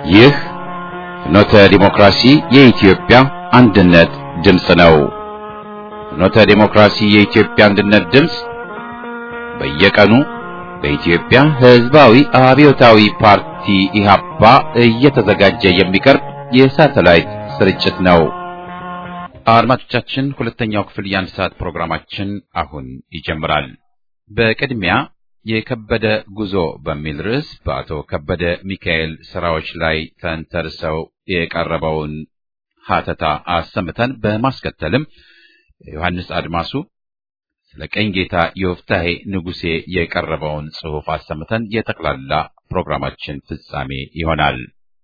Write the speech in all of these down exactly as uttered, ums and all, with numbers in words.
ይህ ፍኖተ ዲሞክራሲ የኢትዮጵያ አንድነት ድምፅ ነው። ፍኖተ ዲሞክራሲ የኢትዮጵያ አንድነት ድምፅ በየቀኑ በኢትዮጵያ ሕዝባዊ አብዮታዊ ፓርቲ ኢህአፓ እየተዘጋጀ የሚቀርብ የሳተላይት ስርጭት ነው። አድማጮቻችን፣ ሁለተኛው ክፍል የአንድ ሰዓት ፕሮግራማችን አሁን ይጀምራል። በቅድሚያ የከበደ ጉዞ በሚል ርዕስ በአቶ ከበደ ሚካኤል ስራዎች ላይ ተንተርሰው የቀረበውን ሀተታ አሰምተን በማስከተልም ዮሐንስ አድማሱ ስለ ቀኝ ጌታ ዮፍታሔ ንጉሴ የቀረበውን ጽሑፍ አሰምተን የጠቅላላ ፕሮግራማችን ፍጻሜ ይሆናል።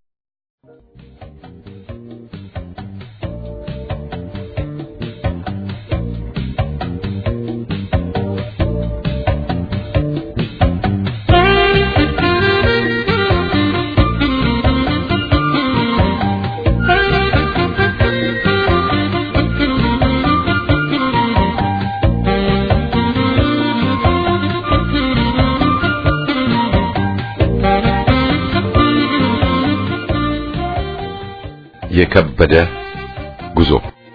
የከበደ ጉዞ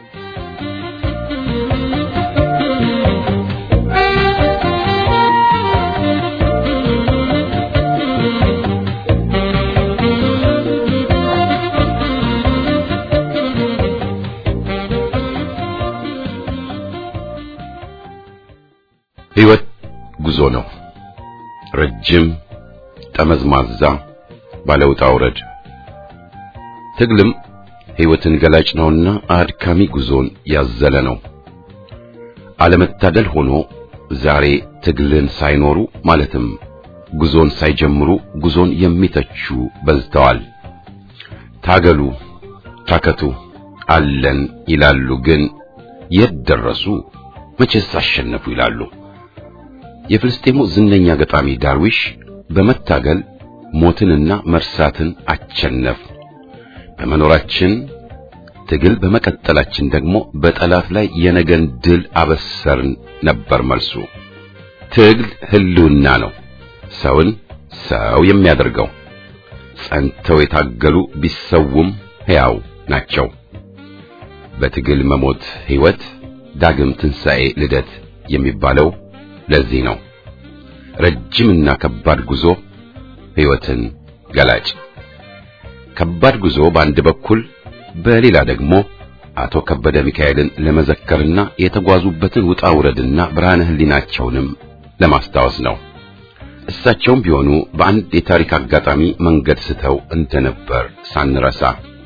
ሕይወት ጉዞ ነው። ረጅም ጠመዝማዛ ባለውጣ ውረድ ትግልም ሕይወትን ገላጭ ነውና አድካሚ ጉዞን ያዘለ ነው። አለመታደል ሆኖ ዛሬ ትግልን ሳይኖሩ ማለትም ጉዞን ሳይጀምሩ ጉዞን የሚተቹ በዝተዋል። ታገሉ፣ ታከቱ፣ አለን ይላሉ፣ ግን የት ደረሱ? መቼስ አሸነፉ ይላሉ። የፍልስጤሙ ዝነኛ ገጣሚ ዳርዊሽ በመታገል ሞትንና መርሳትን አቸነፍ፣ በመኖራችን ትግል በመቀጠላችን ደግሞ በጠላት ላይ የነገን ድል አበሰርን ነበር መልሱ። ትግል ህልውና ነው፣ ሰውን ሰው የሚያደርገው። ጸንተው የታገሉ ቢሰውም ሕያው ናቸው። በትግል መሞት ሕይወት፣ ዳግም ትንሣኤ ልደት የሚባለው ለዚህ ነው። ረጅምና ከባድ ጉዞ ሕይወትን ገላጭ። ከባድ ጉዞ በአንድ በኩል፣ በሌላ ደግሞ አቶ ከበደ ሚካኤልን ለመዘከርና የተጓዙበትን ውጣ ውረድና ብርሃነ ህሊናቸውንም ለማስታወስ ነው። እሳቸውም ቢሆኑ በአንድ የታሪክ አጋጣሚ መንገድ ስተው እንደነበር ሳንረሳ።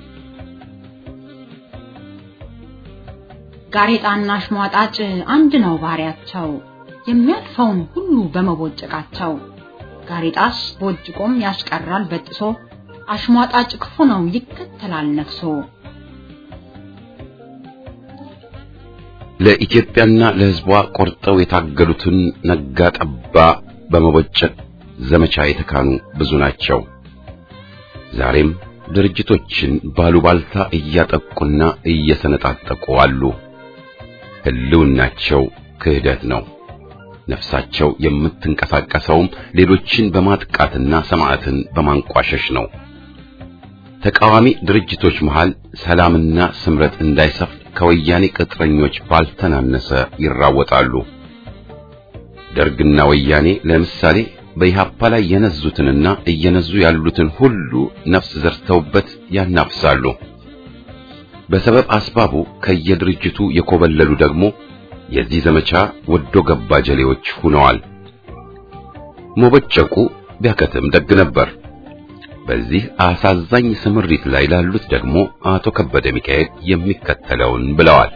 ጋሬጣና አሽሟጣጭ አንድ ነው ባህሪያቸው፣ የሚያልፈውን ሁሉ በመቦጨቃቸው። ጋሬጣስ ቦጭቆም ያስቀራል በጥሶ፣ አሽሟጣጭ ክፉ ነው ይከተላል ነፍሶ። ለኢትዮጵያና ለሕዝቧ ቆርጠው የታገሉትን ነጋ ጠባ በመቦጨቅ ዘመቻ የተካኑ ብዙ ናቸው። ዛሬም ድርጅቶችን ባሉባልታ እያጠቁና እየሰነጣጠቁ አሉ። ህልውናቸው ክህደት ነው። ነፍሳቸው የምትንቀሳቀሰውም ሌሎችን በማጥቃትና ሰማዕትን በማንቋሸሽ ነው። ተቃዋሚ ድርጅቶች መሃል ሰላምና ስምረት እንዳይሰፍን ከወያኔ ቅጥረኞች ባልተናነሰ ይራወጣሉ። ደርግና ወያኔ ለምሳሌ በኢህአፓ ላይ የነዙትንና እየነዙ ያሉትን ሁሉ ነፍስ ዘርተውበት ያናፍሳሉ። በሰበብ አስባቡ ከየድርጅቱ የኮበለሉ ደግሞ የዚህ ዘመቻ ወዶ ገባ ጀሌዎች ሆነዋል። መቦጨቁ ቢያከትም ደግ ነበር። በዚህ አሳዛኝ ስምሪት ላይ ላሉት ደግሞ አቶ ከበደ ሚካኤል የሚከተለውን ብለዋል።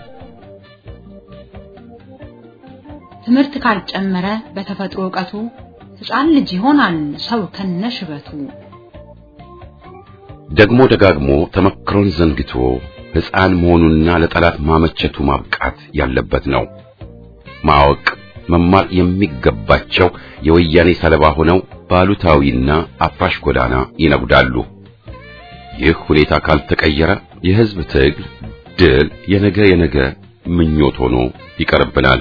ትምህርት ካልጨመረ በተፈጥሮ ዕውቀቱ ሕፃን ልጅ ይሆናል ሰው ከነሽበቱ። ደግሞ ደጋግሞ ተመክሮን ዘንግቶ ሕፃን መሆኑና ለጠላት ማመቸቱ ማብቃት ያለበት ነው። ማወቅ መማር የሚገባቸው የወያኔ ሰለባ ሆነው ባሉታዊና አፍራሽ ጎዳና ይነጉዳሉ። ይህ ሁኔታ ካልተቀየረ የሕዝብ ትግል ድል የነገ የነገ ምኞት ሆኖ ይቀርብናል።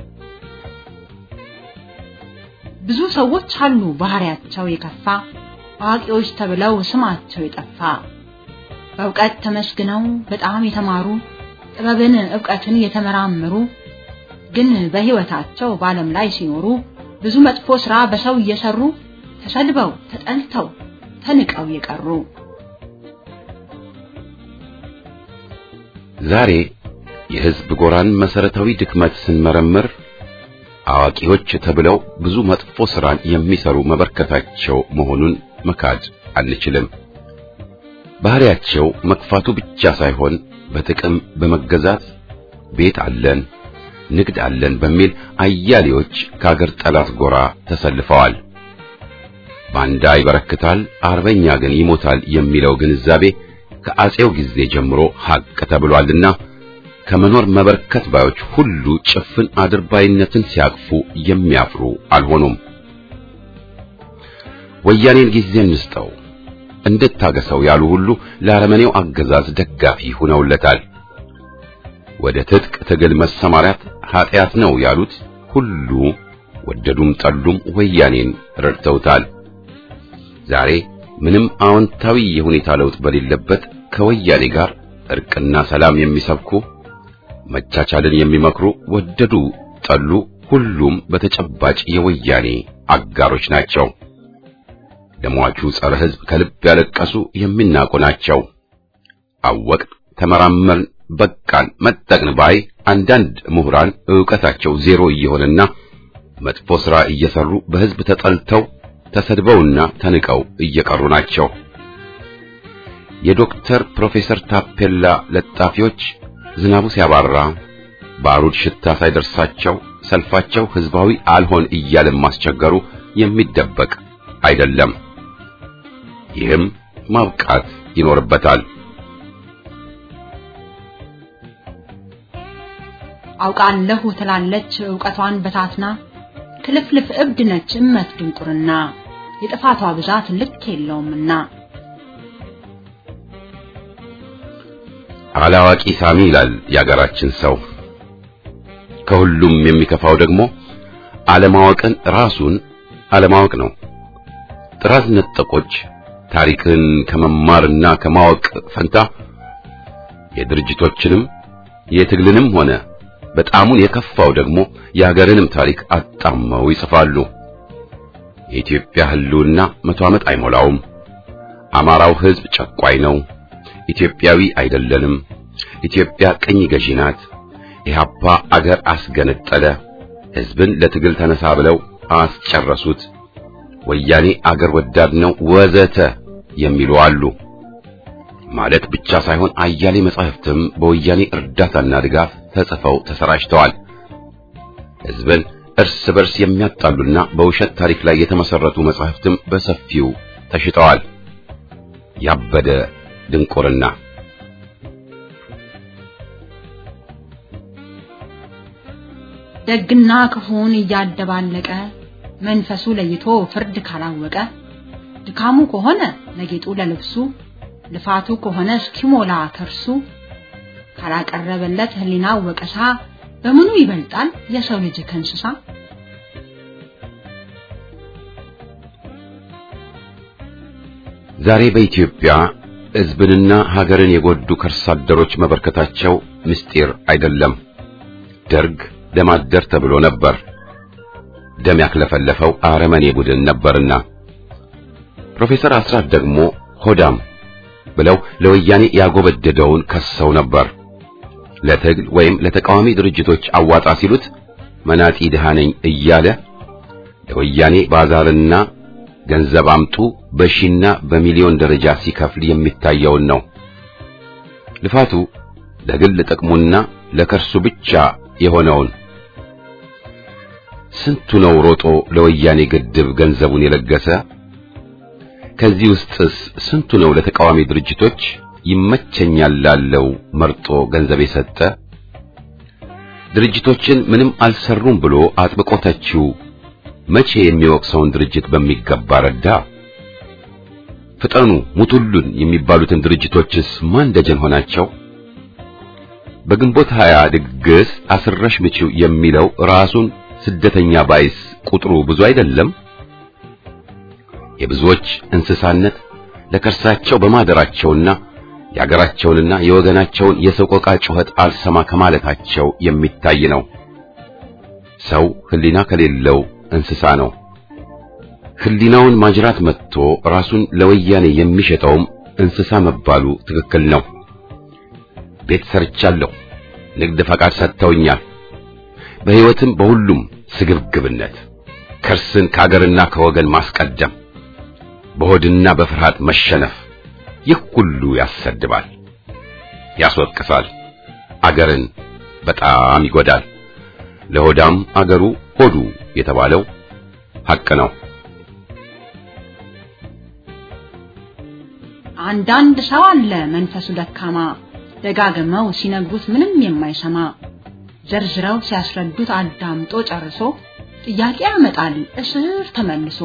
ብዙ ሰዎች አሉ ባህሪያቸው የከፋ አዋቂዎች ተብለው ስማቸው የጠፋ በእውቀት ተመስግነው በጣም የተማሩ ጥበብን ዕውቀትን የተመራመሩ ግን በህይወታቸው በዓለም ላይ ሲኖሩ ብዙ መጥፎ ሥራ በሰው እየሰሩ ተሰድበው ተጠልተው ተንቀው የቀሩ ዛሬ የህዝብ ጎራን መሰረታዊ ድክመት ስንመረምር አዋቂዎች ተብለው ብዙ መጥፎ ሥራን የሚሰሩ መበርከታቸው መሆኑን መካድ አንችልም። ባህሪያቸው መክፋቱ ብቻ ሳይሆን በጥቅም በመገዛት ቤት አለን ንግድ አለን በሚል አያሌዎች ከአገር ጠላት ጎራ ተሰልፈዋል። ባንዳ ይበረክታል አርበኛ ግን ይሞታል የሚለው ግንዛቤ ከአጼው ጊዜ ጀምሮ ሐቅ ተብሏልና ከመኖር መበርከት ባዮች ሁሉ ጭፍን አድርባይነትን ሲያቅፉ የሚያፍሩ አልሆኑም። ወያኔን ጊዜ እንስጠው እንድታገሰው ያሉ ሁሉ ለአረመኔው አገዛዝ ደጋፊ ሆነውለታል። ወደ ትጥቅ ትግል መሰማራት ኃጢአት ነው ያሉት ሁሉ ወደዱም ጠሉም ወያኔን ረድተውታል። ዛሬ ምንም አዎንታዊ የሁኔታ ለውጥ በሌለበት ከወያኔ ጋር እርቅና ሰላም የሚሰብኩ መቻቻልን የሚመክሩ ወደዱ ጠሉ ሁሉም በተጨባጭ የወያኔ አጋሮች ናቸው። ለሟቹ ጸረ ሕዝብ ከልብ ያለቀሱ የሚናቁ ናቸው። አወቅ ተመራመርን በቃን መጠቅን ባይ አንዳንድ ምሁራን ዕውቀታቸው ዜሮ እየሆነና መጥፎ ሥራ እየሰሩ በሕዝብ ተጠልተው ተሰድበውና ተንቀው እየቀሩ ናቸው። የዶክተር ፕሮፌሰር ታፔላ ለጣፊዎች ዝናቡ ሲያባራ ባሩድ ሽታ ሳይደርሳቸው ሰልፋቸው ሕዝባዊ አልሆን እያለ ማስቸገሩ የሚደበቅ አይደለም። ይህም ማብቃት ይኖርበታል። አውቃለሁ ትላለች ዕውቀቷን በታትና ክልፍልፍ እብድ ነች እመት ድንቁርና የጥፋቷ ብዛት ልክ የለውምና አላዋቂ ሳሚ ይላል ያገራችን ሰው። ከሁሉም የሚከፋው ደግሞ አለማወቅን ራሱን አለማወቅ ነው። ጥራዝ ነጠቆች ታሪክን ከመማርና ከማወቅ ፈንታ የድርጅቶችንም የትግልንም ሆነ በጣሙን የከፋው ደግሞ የሀገርንም ታሪክ አጣመው ይጽፋሉ። የኢትዮጵያ ህልውና መቶ ዓመት አይሞላውም። አማራው ህዝብ ጨቋይ ነው። ኢትዮጵያዊ አይደለንም። ኢትዮጵያ ቅኝ ገዢ ናት። ኢህአፓ አገር አስገነጠለ። ህዝብን ለትግል ተነሳ ብለው አስጨረሱት። ወያኔ አገር ወዳድ ነው ወዘተ የሚሉ አሉ። ማለት ብቻ ሳይሆን አያሌ መጻሕፍትም በወያኔ እርዳታና ድጋፍ ተጽፈው ተሰራጭተዋል። ህዝብን እርስ በርስ የሚያጣሉና በውሸት ታሪክ ላይ የተመሰረቱ መጻሕፍትም በሰፊው ተሽጠዋል። ያበደ ድንቁርና ደግና ክፉን እያደባለቀ መንፈሱ ለይቶ ፍርድ ካላወቀ ድካሙ ከሆነ ለጌጡ ለልብሱ ልፋቱ ከሆነ እስኪሞላ ከርሱ ካላቀረበለት ህሊናው ወቀሳ በምኑ ይበልጣል የሰው ልጅ ከእንስሳ? ዛሬ በኢትዮጵያ ህዝብንና ሀገርን የጎዱ ከርሳደሮች መበርከታቸው ምስጢር አይደለም። ደርግ ለማደር ተብሎ ነበር። ደም ያክለፈለፈው አረመኔ ቡድን ነበርና ፕሮፌሰር አስራት ደግሞ ሆዳም ብለው ለወያኔ ያጎበደደውን ከሰው ነበር። ለትግል ወይም ለተቃዋሚ ድርጅቶች አዋጣ ሲሉት መናጢ ድሃነኝ እያለ ለወያኔ ባዛርና ገንዘብ አምጡ በሺና በሚሊዮን ደረጃ ሲከፍል የሚታየውን ነው። ልፋቱ ለግል ጥቅሙና ለከርሱ ብቻ የሆነውን ስንቱ ነው ሮጦ ለወያኔ ግድብ ገንዘቡን የለገሰ? ከዚህ ውስጥስ ስንቱ ነው ለተቃዋሚ ድርጅቶች ይመቸኛል ላለው መርጦ ገንዘብ የሰጠ? ድርጅቶችን ምንም አልሰሩም ብሎ አጥብቆ ተቺው መቼ የሚወቅሰውን ድርጅት በሚገባ ረዳ? ፍጠኑ ሙቱሉን የሚባሉትን ድርጅቶችስ ማን ደጀን ሆናቸው? በግንቦት ሀያ ድግስ አስረሽ ምቺው የሚለው ራሱን ስደተኛ ባይስ ቁጥሩ ብዙ አይደለም? የብዙዎች እንስሳነት ለከርሳቸው በማደራቸውና የአገራቸውንና የወገናቸውን የሰቆቃ ጩኸት አልሰማ ከማለታቸው የሚታይ ነው። ሰው ህሊና ከሌለው እንስሳ ነው። ህሊናውን ማጅራት መጥቶ ራሱን ለወያኔ የሚሸጠውም እንስሳ መባሉ ትክክል ነው። ቤት ሰርቻለሁ፣ ንግድ ፈቃድ ሰጥተውኛል፣ በህይወትም በሁሉም ስግብግብነት ከርስን ከአገርና ከወገን ማስቀደም፣ በሆድና በፍርሃት መሸነፍ፣ ይህ ሁሉ ያሰድባል፣ ያስወቅሳል፣ አገርን በጣም ይጎዳል። ለሆዳም አገሩ ሆዱ የተባለው ሐቅ ነው። አንዳንድ ሰው አለ መንፈሱ ደካማ፣ ደጋግመው ሲነግሩት ምንም የማይሰማ፣ ዘርዝረው ሲያስረዱት አዳምጦ ጨርሶ ጥያቄ ያመጣል እስር ተመልሶ።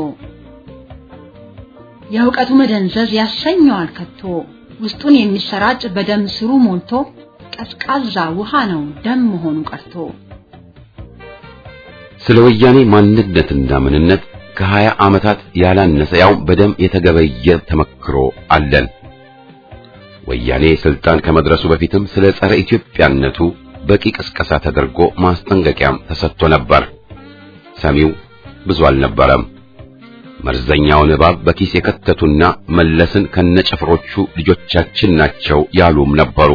የእውቀቱ መደንዘዝ ያሰኘዋል ከቶ፣ ውስጡን የሚሰራጭ በደም ስሩ ሞልቶ ቀዝቃዛ ውሃ ነው ደም መሆኑ ቀርቶ። ስለ ወያኔ ማንነትና ምንነት ከሀያ ዓመታት ያላነሰ ያው በደም የተገበየ ተመክሮ አለን። ወያኔ ስልጣን ከመድረሱ በፊትም ስለ ጸረ ኢትዮጵያነቱ በቂ ቅስቀሳ ተደርጎ ማስጠንቀቂያም ተሰጥቶ ነበር። ሰሚው ብዙ አልነበረም። መርዘኛውን እባብ በኪስ የከተቱና መለስን ከነጭፍሮቹ ልጆቻችን ናቸው ያሉም ነበሩ።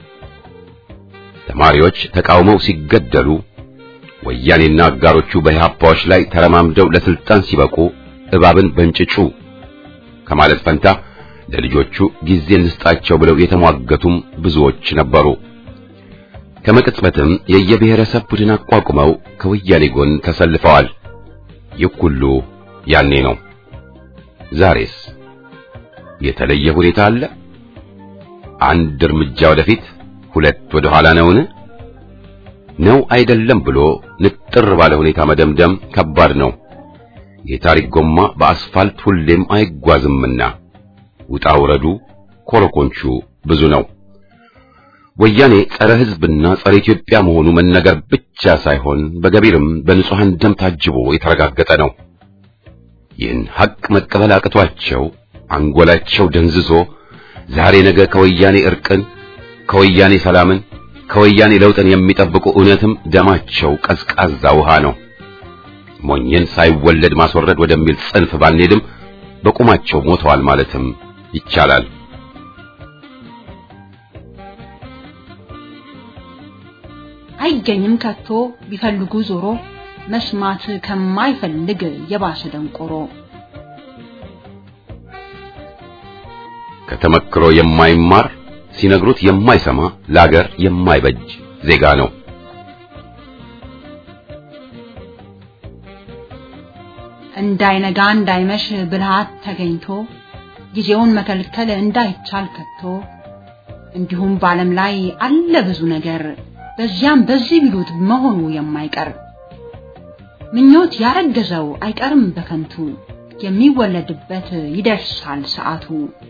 ተማሪዎች ተቃውመው ሲገደሉ ወያኔና አጋሮቹ በኢህአፓዎች ላይ ተረማምደው ለስልጣን ሲበቁ እባብን በእንጭጩ ከማለት ፈንታ ለልጆቹ ጊዜ እንስጣቸው ብለው የተሟገቱም ብዙዎች ነበሩ። ከመቅጽበትም የየብሔረሰብ ቡድን አቋቁመው ከወያኔ ጎን ተሰልፈዋል። ይህ ሁሉ ያኔ ነው። ዛሬስ የተለየ ሁኔታ አለ? አንድ እርምጃ ወደፊት ሁለት ወደ ኋላ ነውን? ነው አይደለም ብሎ ንጥር ባለ ሁኔታ መደምደም ከባድ ነው። የታሪክ ጎማ በአስፋልት ሁሌም አይጓዝምና ውጣ ውረዱ ኮረኮንቹ ብዙ ነው። ወያኔ ጸረ ሕዝብና ጸረ ኢትዮጵያ መሆኑ መነገር ብቻ ሳይሆን በገቢርም በንጹሃን ደም ታጅቦ የተረጋገጠ ነው። ይህን ሐቅ መቀበል አቅቷቸው አንጎላቸው ደንዝዞ ዛሬ ነገ ከወያኔ እርቅን፣ ከወያኔ ሰላምን፣ ከወያኔ ለውጥን የሚጠብቁ እውነትም ደማቸው ቀዝቃዛ ውሃ ነው። ሞኝን ሳይወለድ ማስወረድ ወደሚል ጽንፍ ባንሄድም በቁማቸው ሞተዋል ማለትም ይቻላል። አይገኝም ከቶ ቢፈልጉ ዞሮ መስማት ከማይፈልግ የባሰ ደንቆሮ። ከተመክሮ የማይማር ሲነግሩት የማይሰማ ለአገር የማይበጅ ዜጋ ነው። እንዳይነጋ እንዳይመሽ ብልሃት ተገኝቶ ጊዜውን መከልከል እንዳይቻል ከቶ እንዲሁም በዓለም ላይ አለ ብዙ ነገር በዚያም በዚህ ቢሉት መሆኑ የማይቀር ምኞት ያረገዘው አይቀርም በከንቱ የሚወለድበት ይደርሳል ሰዓቱ።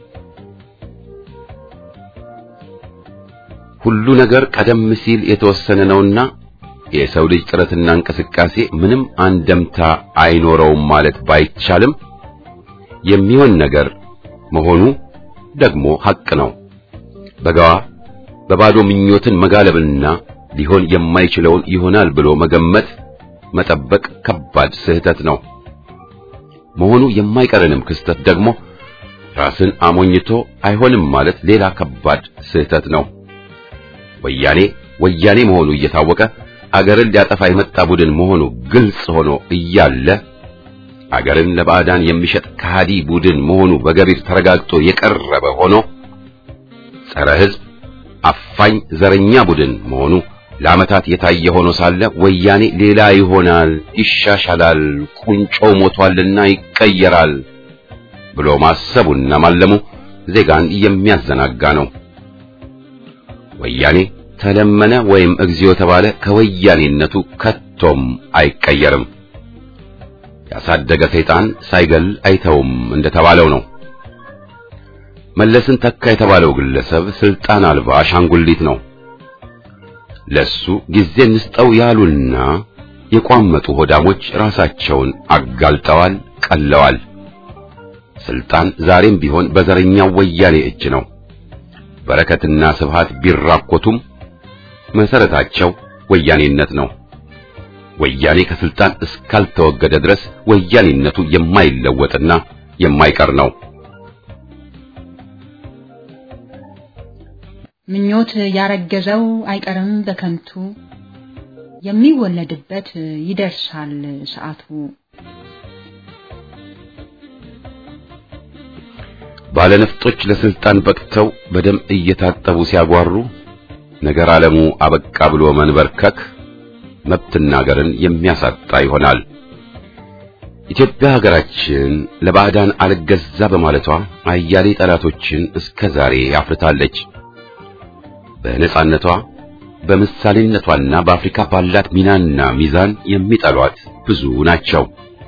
ሁሉ ነገር ቀደም ሲል የተወሰነ ነውና የሰው ልጅ ጥረትና እንቅስቃሴ ምንም አንደምታ አይኖረውም ማለት ባይቻልም የሚሆን ነገር መሆኑ ደግሞ ሐቅ ነው። በጋዋ በባዶ ምኞትን መጋለብና ሊሆን የማይችለውን ይሆናል ብሎ መገመት መጠበቅ ከባድ ስህተት ነው። መሆኑ የማይቀርንም ክስተት ደግሞ ራስን አሞኝቶ አይሆንም ማለት ሌላ ከባድ ስህተት ነው። ወያኔ ወያኔ መሆኑ እየታወቀ አገርን ሊያጠፋ የመጣ ቡድን መሆኑ ግልጽ ሆኖ እያለ አገርን ለባዕዳን የሚሸጥ ከሃዲ ቡድን መሆኑ በገቢር ተረጋግጦ የቀረበ ሆኖ ጸረ ሕዝብ አፋኝ ዘረኛ ቡድን መሆኑ ለዓመታት የታየ ሆኖ ሳለ ወያኔ ሌላ ይሆናል፣ ይሻሻላል፣ ቁንጮ ሞቷልና ይቀየራል ብሎ ማሰቡና ማለሙ ዜጋን የሚያዘናጋ ነው። ወያኔ ተለመነ ወይም እግዚኦ ተባለ ከወያኔነቱ ከቶም አይቀየርም። ያሳደገ ሰይጣን ሳይገል አይተውም እንደተባለው ነው። መለስን ተካ የተባለው ግለሰብ ስልጣን አልባ አሻንጉሊት ነው። ለሱ ጊዜ እንስጠው ያሉና የቋመጡ ሆዳሞች ራሳቸውን አጋልጠዋል፣ ቀለዋል። ስልጣን ዛሬም ቢሆን በዘረኛው ወያኔ እጅ ነው። በረከትና ስብሃት ቢራኮቱም መሰረታቸው ወያኔነት ነው። ወያኔ ከስልጣን እስካልተወገደ ድረስ ወያኔነቱ የማይለወጥና የማይቀር ነው። ምኞት ያረገዘው አይቀርም በከንቱ የሚወለድበት ይደርሳል ሰዓቱ። ባለነፍጦች ለስልጣን በቅተው በደም እየታጠቡ ሲያጓሩ ነገር ዓለሙ አበቃ ብሎ መንበርከክ መብትና ሀገርን የሚያሳጣ ይሆናል። ኢትዮጵያ ሀገራችን ለባዕዳን አልገዛ በማለቷ አያሌ ጠላቶችን እስከ ዛሬ አፍርታለች። በነጻነቷ በምሳሌነቷና በአፍሪካ ባላት ሚናና ሚዛን የሚጠሏት ብዙ ናቸው።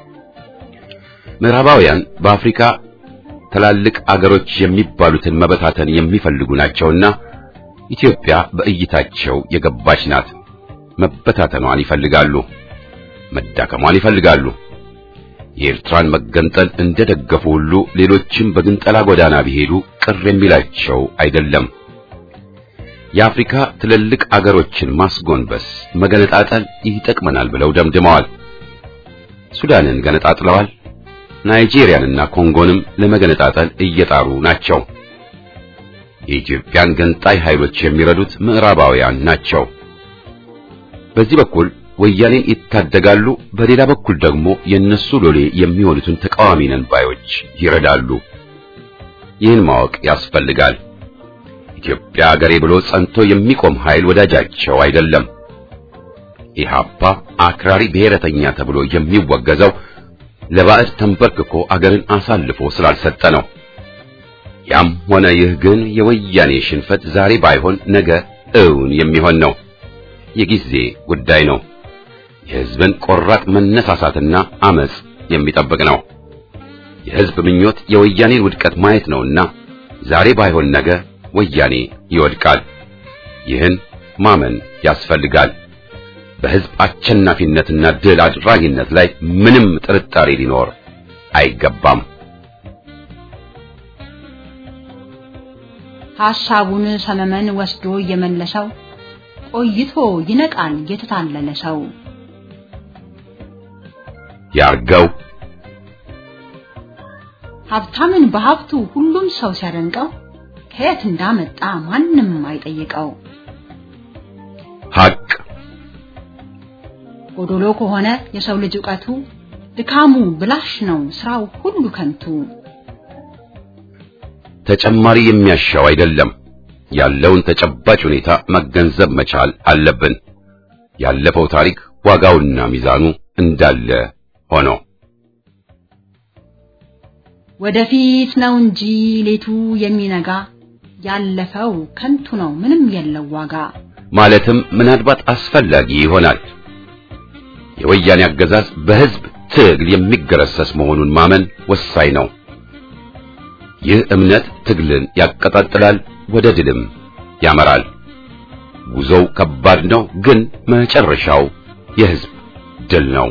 ምዕራባውያን በአፍሪካ ትላልቅ አገሮች የሚባሉትን መበታተን የሚፈልጉ ናቸውና ኢትዮጵያ በእይታቸው የገባች ናት። መበታተኗን ይፈልጋሉ፣ መዳከሟን ይፈልጋሉ። የኤርትራን መገንጠል እንደደገፉ ሁሉ ሌሎችም በግንጠላ ጎዳና ቢሄዱ ቅር የሚላቸው አይደለም። የአፍሪካ ትልልቅ አገሮችን ማስጎንበስ፣ መገነጣጠል ይጠቅመናል ብለው ደምድመዋል። ሱዳንን ገነጣጥለዋል። ናይጄሪያንና ኮንጎንም ለመገነጣጠል እየጣሩ ናቸው። የኢትዮጵያን ገንጣይ ኃይሎች የሚረዱት ምዕራባውያን ናቸው። በዚህ በኩል ወያኔን ይታደጋሉ፣ በሌላ በኩል ደግሞ የነሱ ሎሌ የሚሆኑትን ተቃዋሚ ነን ባዮች ይረዳሉ። ይህን ማወቅ ያስፈልጋል። ኢትዮጵያ ሀገሬ ብሎ ጸንቶ የሚቆም ኃይል ወዳጃቸው አይደለም። ኢህአፓ አክራሪ ብሔረተኛ ተብሎ የሚወገዘው ለባዕድ ተንበርክኮ አገርን አሳልፎ ስላልሰጠ ነው። ያም ሆነ ይህ ግን የወያኔ ሽንፈት ዛሬ ባይሆን ነገ እውን የሚሆን ነው። የጊዜ ጉዳይ ነው። የሕዝብን ቆራጥ መነሳሳትና አመጽ የሚጠብቅ ነው። የሕዝብ ምኞት የወያኔን ውድቀት ማየት ነውና ዛሬ ባይሆን ነገ ወያኔ ይወድቃል። ይህን ማመን ያስፈልጋል። በሕዝብ አሸናፊነትና ድል አድራጊነት ላይ ምንም ጥርጣሬ ሊኖር አይገባም። ሐሳቡን ሰመመን ወስዶ የመለሰው ቆይቶ ይነቃል የተታለለ ሰው። ያርገው ሀብታምን በሀብቱ ሁሉም ሰው ሲያደንቀው ከየት እንዳመጣ ማንም አይጠይቀው። ሐቅ ጎዶሎ ከሆነ የሰው ልጅ ዕውቀቱ ድካሙ ብላሽ ነው ስራው ሁሉ ከንቱ። ተጨማሪ የሚያሻው አይደለም። ያለውን ተጨባጭ ሁኔታ መገንዘብ መቻል አለብን። ያለፈው ታሪክ ዋጋውና ሚዛኑ እንዳለ ሆኖ ወደፊት ነው እንጂ ሌቱ የሚነጋ ያለፈው ከንቱ ነው ምንም የለው ዋጋ ማለትም ምናልባት አስፈላጊ ይሆናል። የወያኔ አገዛዝ በሕዝብ ትግል የሚገረሰስ መሆኑን ማመን ወሳኝ ነው። ይህ እምነት ትግልን ያቀጣጥላል፣ ወደ ድልም ያመራል። ጉዞው ከባድ ነው፣ ግን መጨረሻው የሕዝብ ድል ነው።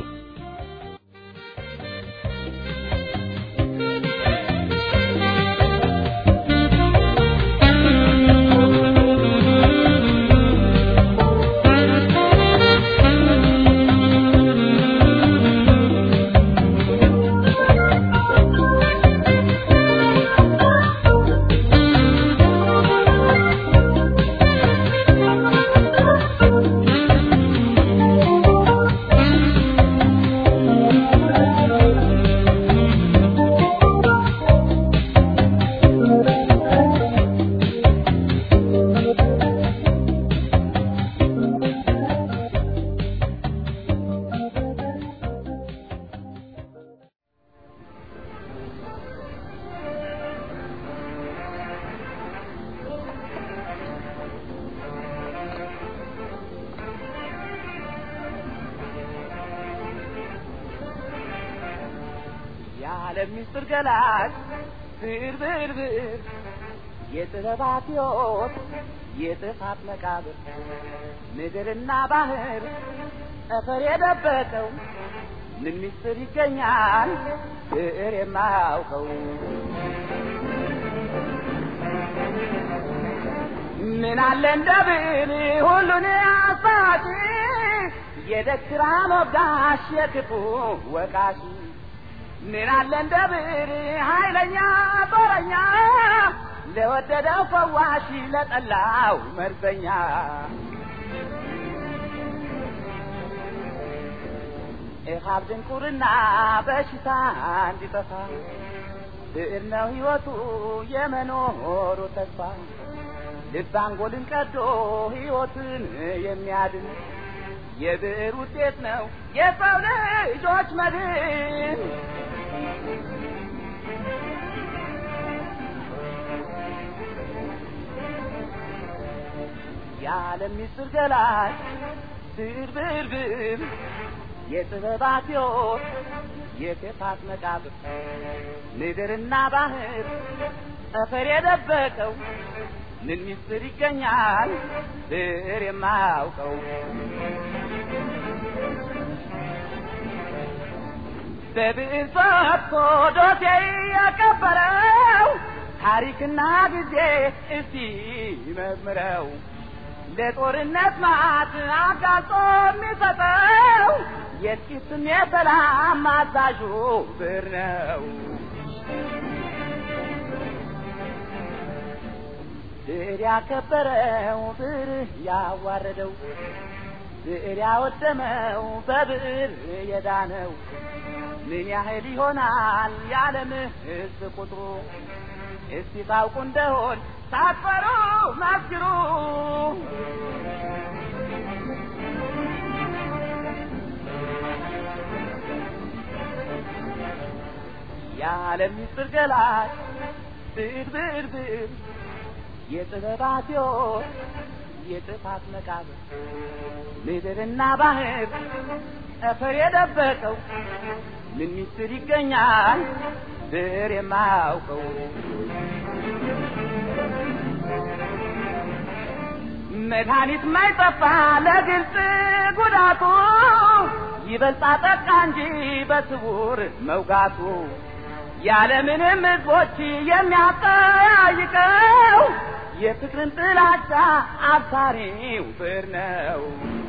ለሚስጥር ገላጭ ብርብርብር የጥበባት ሕይወት የጥፋት መቃብር ምድርና ባህር ጠፈር የደበቀው ምን ሚስጥር ይገኛል ብዕር የማያውቀው ምን አለ እንደ ብዕር ሁሉን አሳጪ የደግራ ሞጋሽ የክፉ ወቃሽ ምን አለ እንደ ብዕር ኃይለኛ ጦረኛ ለወደደው ፈዋሽ ለጠላው መርዘኛ ኢኻብ ድንቁርና በሽታ እንዲጠፋ ብዕር ነው ሕይወቱ የመኖሩ ተስፋ ልብ አንጎልን ቀዶ ሕይወትን የሚያድን የብዕር ውጤት ነው የሰው ልጆች መድን የዓለም ምስጢር ገላጭ ብዕር ብዕር ብዕር የጥበባት ሕይወት የክፋት መቃብር ምድርና ባህር ጠፈር የደበቀው ምን ምስጢር ይገኛል ብዕር የማያውቀው በብዕር ፈትቶ ዶሴ ያቀበረው ታሪክና ጊዜ እስቲ ይመርምረው ለጦርነት ማት አጋልጦ የሚሰጠው የጥቂትም የሰላም አዛዡ ብዕር ነው ብዕር ያከበረው ብዕር ያዋረደው ብዕር ያወደመው በብዕር የዳነው ምን ያህል ይሆናል የዓለም ሕዝብ ቁጥሩ እስቲ ታውቁ እንደሆን ሳትፈሩ መስክሩ የዓለም ምስጢር ገላጭ ብዕር ብዕር ብዕር የጥበባት ሕይወት የጥፋት መቃብር ምድርና ባህር ጠፈር የደበቀው ምን ምስጢር ይገኛል ብዕር የማያውቀው መድኃኒት ማይጠፋ ለግልጽ ጉዳቱ ይበልጣ ጠቃ እንጂ በስውር መውጋቱ ያለምንም ሕዝቦች የሚያጠያይቀው የፍቅርን ጥላቻ አብሳሪው ብዕር ነው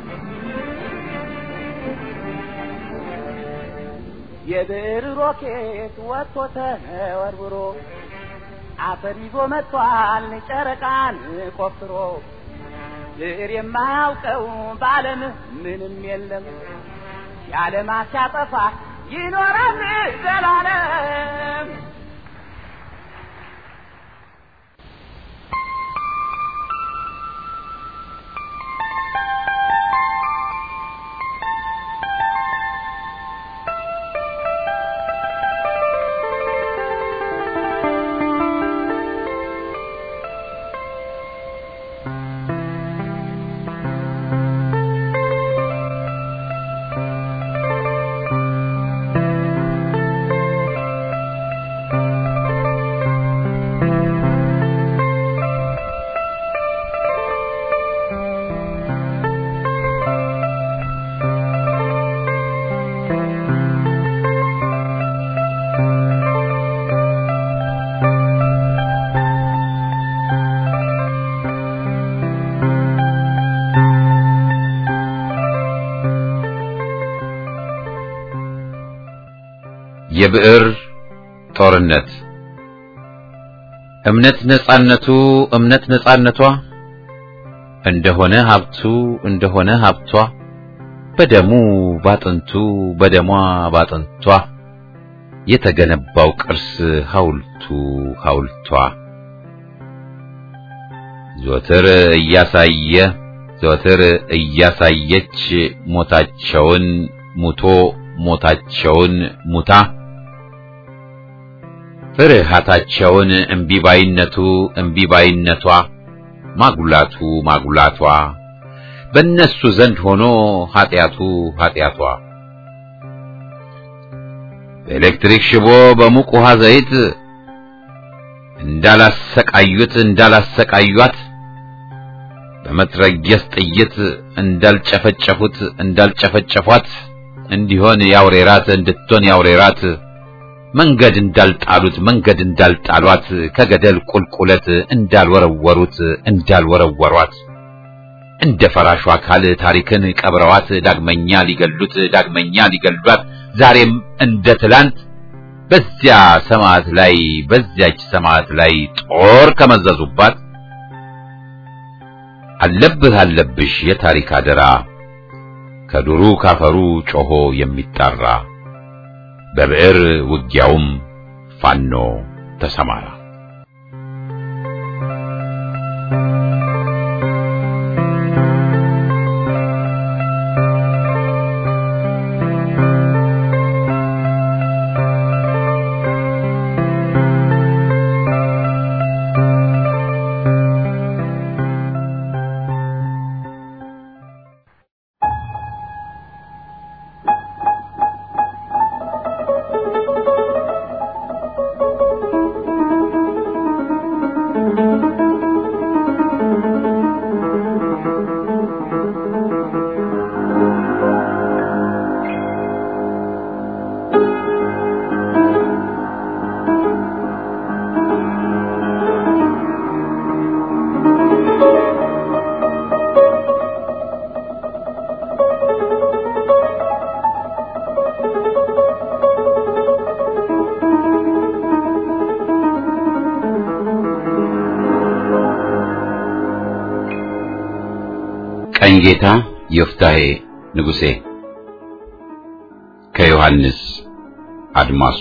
የብዕር ሮኬት ወጥቶ ተወርውሮ አፈር ይዞ መጥቷል ጨረቃን ቆፍሮ ብዕር የማያውቀው በዓለም ምንም የለም የዓለማት ሲያጠፋ ይኖራል ዘላለም የብዕር ጦርነት እምነት ነጻነቱ እምነት ነጻነቷ እንደሆነ ሀብቱ እንደሆነ ሀብቷ በደሙ ባጥንቱ በደሟ ባጥንቷ የተገነባው ቅርስ ሐውልቱ ሐውልቷ ዘወትር እያሳየ ዘወትር እያሳየች ሞታቸውን ሙቶ ሞታቸውን ሙታ ፍርሃታቸውን እምቢባይነቱ እምቢባይነቷ ማጉላቱ ማጉላቷ በእነሱ ዘንድ ሆኖ ኃጢያቱ ኃጢያቷ በኤሌክትሪክ ሽቦ በሙቅ ውሃ ዘይት እንዳላሰቃዩት እንዳላሰቃዩት በመትረየስ ጥይት እንዳልጨፈጨፉት እንዳልጨፈጨፏት እንዲሆን ያውሬራት እንድትሆን ያውሬራት መንገድ እንዳልጣሉት መንገድ እንዳልጣሏት ከገደል ቁልቁለት እንዳልወረወሩት እንዳልወረወሯት እንደ ፈራሹ አካል ታሪክን ቀብረዋት ዳግመኛ ሊገሉት ዳግመኛ ሊገሏት ዛሬም እንደ ትላንት በዚያ ሰማዕት ላይ በዚያች ሰማዕት ላይ ጦር ከመዘዙባት አለብህ አለብሽ የታሪክ አደራ ከዱሩ ካፈሩ ጮሆ የሚጣራ በብዕር ውጊያውም ፋኖ ተሰማራ። ቀኝጌታ ዮፍታሔ ንጉሴ ከዮሐንስ አድማሱ።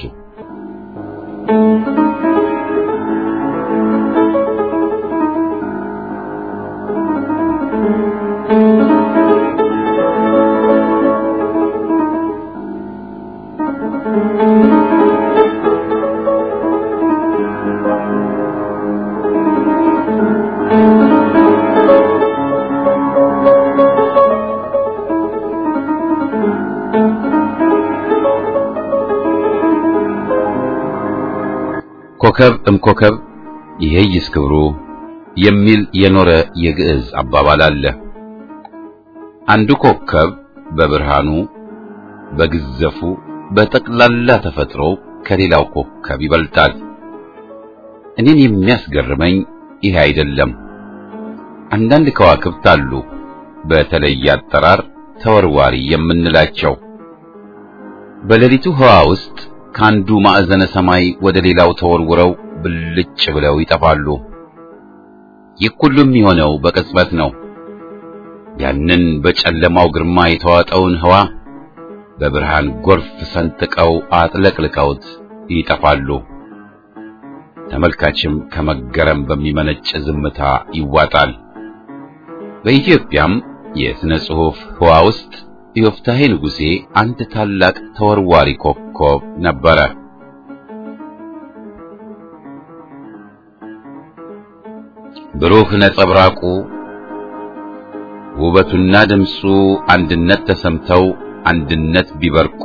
ኮከብ እምኮከብ ይሄይስ ክብሩ የሚል የኖረ የግዕዝ አባባል አለ። አንዱ ኮከብ በብርሃኑ በግዘፉ በጠቅላላ ተፈጥሮ ከሌላው ኮከብ ይበልጣል። እኔን የሚያስገርመኝ ይሄ አይደለም። አንዳንድ ከዋክብት አሉ በተለየ አጠራር ተወርዋሪ የምንላቸው በሌሊቱ ህዋ ውስጥ ካንዱ ማዕዘነ ሰማይ ወደ ሌላው ተወርውረው ብልጭ ብለው ይጠፋሉ። ይህ ሁሉ የሚሆነው በቅጽበት ነው። ያንን በጨለማው ግርማ የተዋጠውን ህዋ በብርሃን ጎርፍ ሰንጥቀው አጥለቅልቀውት ይጠፋሉ። ተመልካችም ከመገረም በሚመነጭ ዝምታ ይዋጣል። በኢትዮጵያም የሥነ ጽሑፍ ህዋ ውስጥ ዮፍታሔ ንጉሴ አንድ ታላቅ ተወርዋሪ ኮከብ ነበረ። ብሩህ ነጸብራቁ ውበቱና ድምፁ አንድነት ተሰምተው አንድነት ቢበርቁ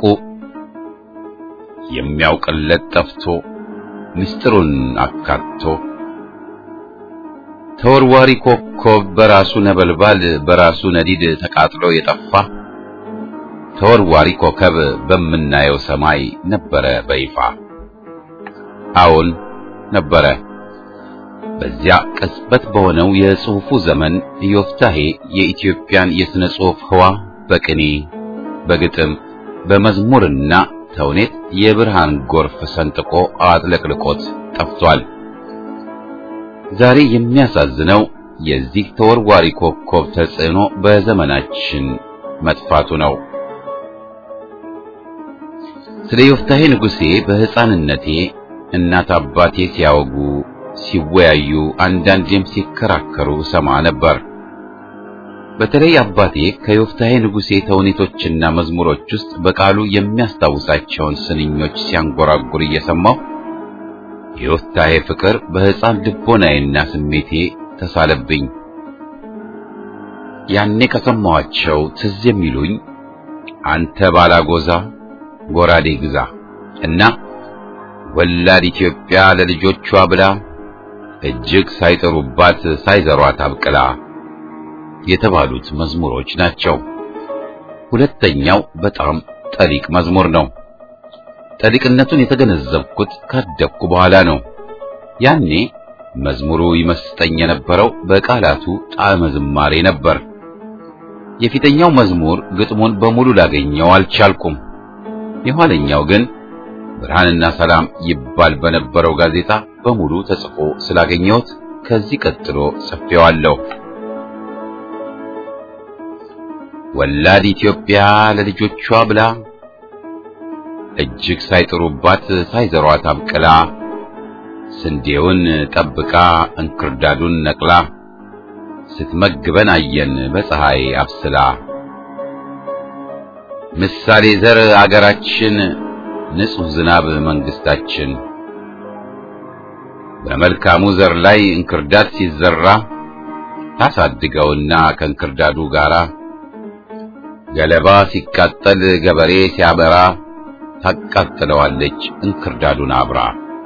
የሚያውቅለት ጠፍቶ ምስጢሩን አካቶ ተወርዋሪ ኮከብ በራሱ ነበልባል በራሱ ነዲድ ተቃጥሎ የጠፋ ተወርዋሪ ኮከብ በመናየው ሰማይ ነበረ በይፋ። አዎን ነበረ። በዚያ ቅጽበት በሆነው የጽሑፉ ዘመን ዮፍታሔ የኢትዮጵያን የሥነ ጽሑፍ ህዋ በቅኔ በግጥም በመዝሙርና ተውኔት የብርሃን ጎርፍ ሰንጥቆ አጥለቅልቆት ጠፍቷል። ዛሬ የሚያሳዝነው የዚህ ተወርዋሪ ኮከብ ተጽዕኖ በዘመናችን መጥፋቱ ነው። ስለ ዮፍታሔ ንጉሴ በሕፃንነቴ እናት አባቴ ሲያወጉ ሲወያዩ አንዳንዴም ሲከራከሩ ሰማ ነበር። በተለይ አባቴ ከዮፍታሔ ንጉሴ ተውኔቶችና መዝሙሮች ውስጥ በቃሉ የሚያስታውሳቸውን ስንኞች ሲያንጎራጉር እየሰማሁ የዮፍታሔ ፍቅር በሕፃን ልቦናዬና ስሜቴ ተሳለብኝ። ያኔ ከሰማኋቸው ትዝ የሚሉኝ አንተ ባላጎዛ ጎራዴ ግዛ እና ወላድ ኢትዮጵያ ለልጆቿ ብላ እጅግ ሳይጠሩባት ሳይዘሯት አብቅላ የተባሉት መዝሙሮች ናቸው። ሁለተኛው በጣም ጠሊቅ መዝሙር ነው። ጠሊቅነቱን የተገነዘብኩት ካደግኩ በኋላ ነው። ያኔ መዝሙሩ ይመስጠኝ የነበረው በቃላቱ ጣዕመ ዝማሬ ነበር። የፊተኛው መዝሙር ግጥሙን በሙሉ ላገኘው አልቻልኩም። የኋለኛው ግን ብርሃንና ሰላም ይባል በነበረው ጋዜጣ በሙሉ ተጽፎ ስላገኘሁት ከዚህ ቀጥሎ ጽፌዋለሁ። ወላድ ኢትዮጵያ ለልጆቿ ብላ እጅግ ሳይጥሩባት ሳይዘሯት አብቅላ ስንዴውን ጠብቃ እንክርዳዱን ነቅላ ስትመግበን አየን በፀሐይ አብስላ። ምሳሌ ዘር አገራችን ንጹህ ዝናብ መንግስታችን በመልካሙ ዘር ላይ እንክርዳድ ሲዘራ ታሳድገውና ከእንክርዳዱ ጋራ ገለባ ሲቃጠል ገበሬ ሲያበራ ታቃጥለዋለች እንክርዳዱን አብራ።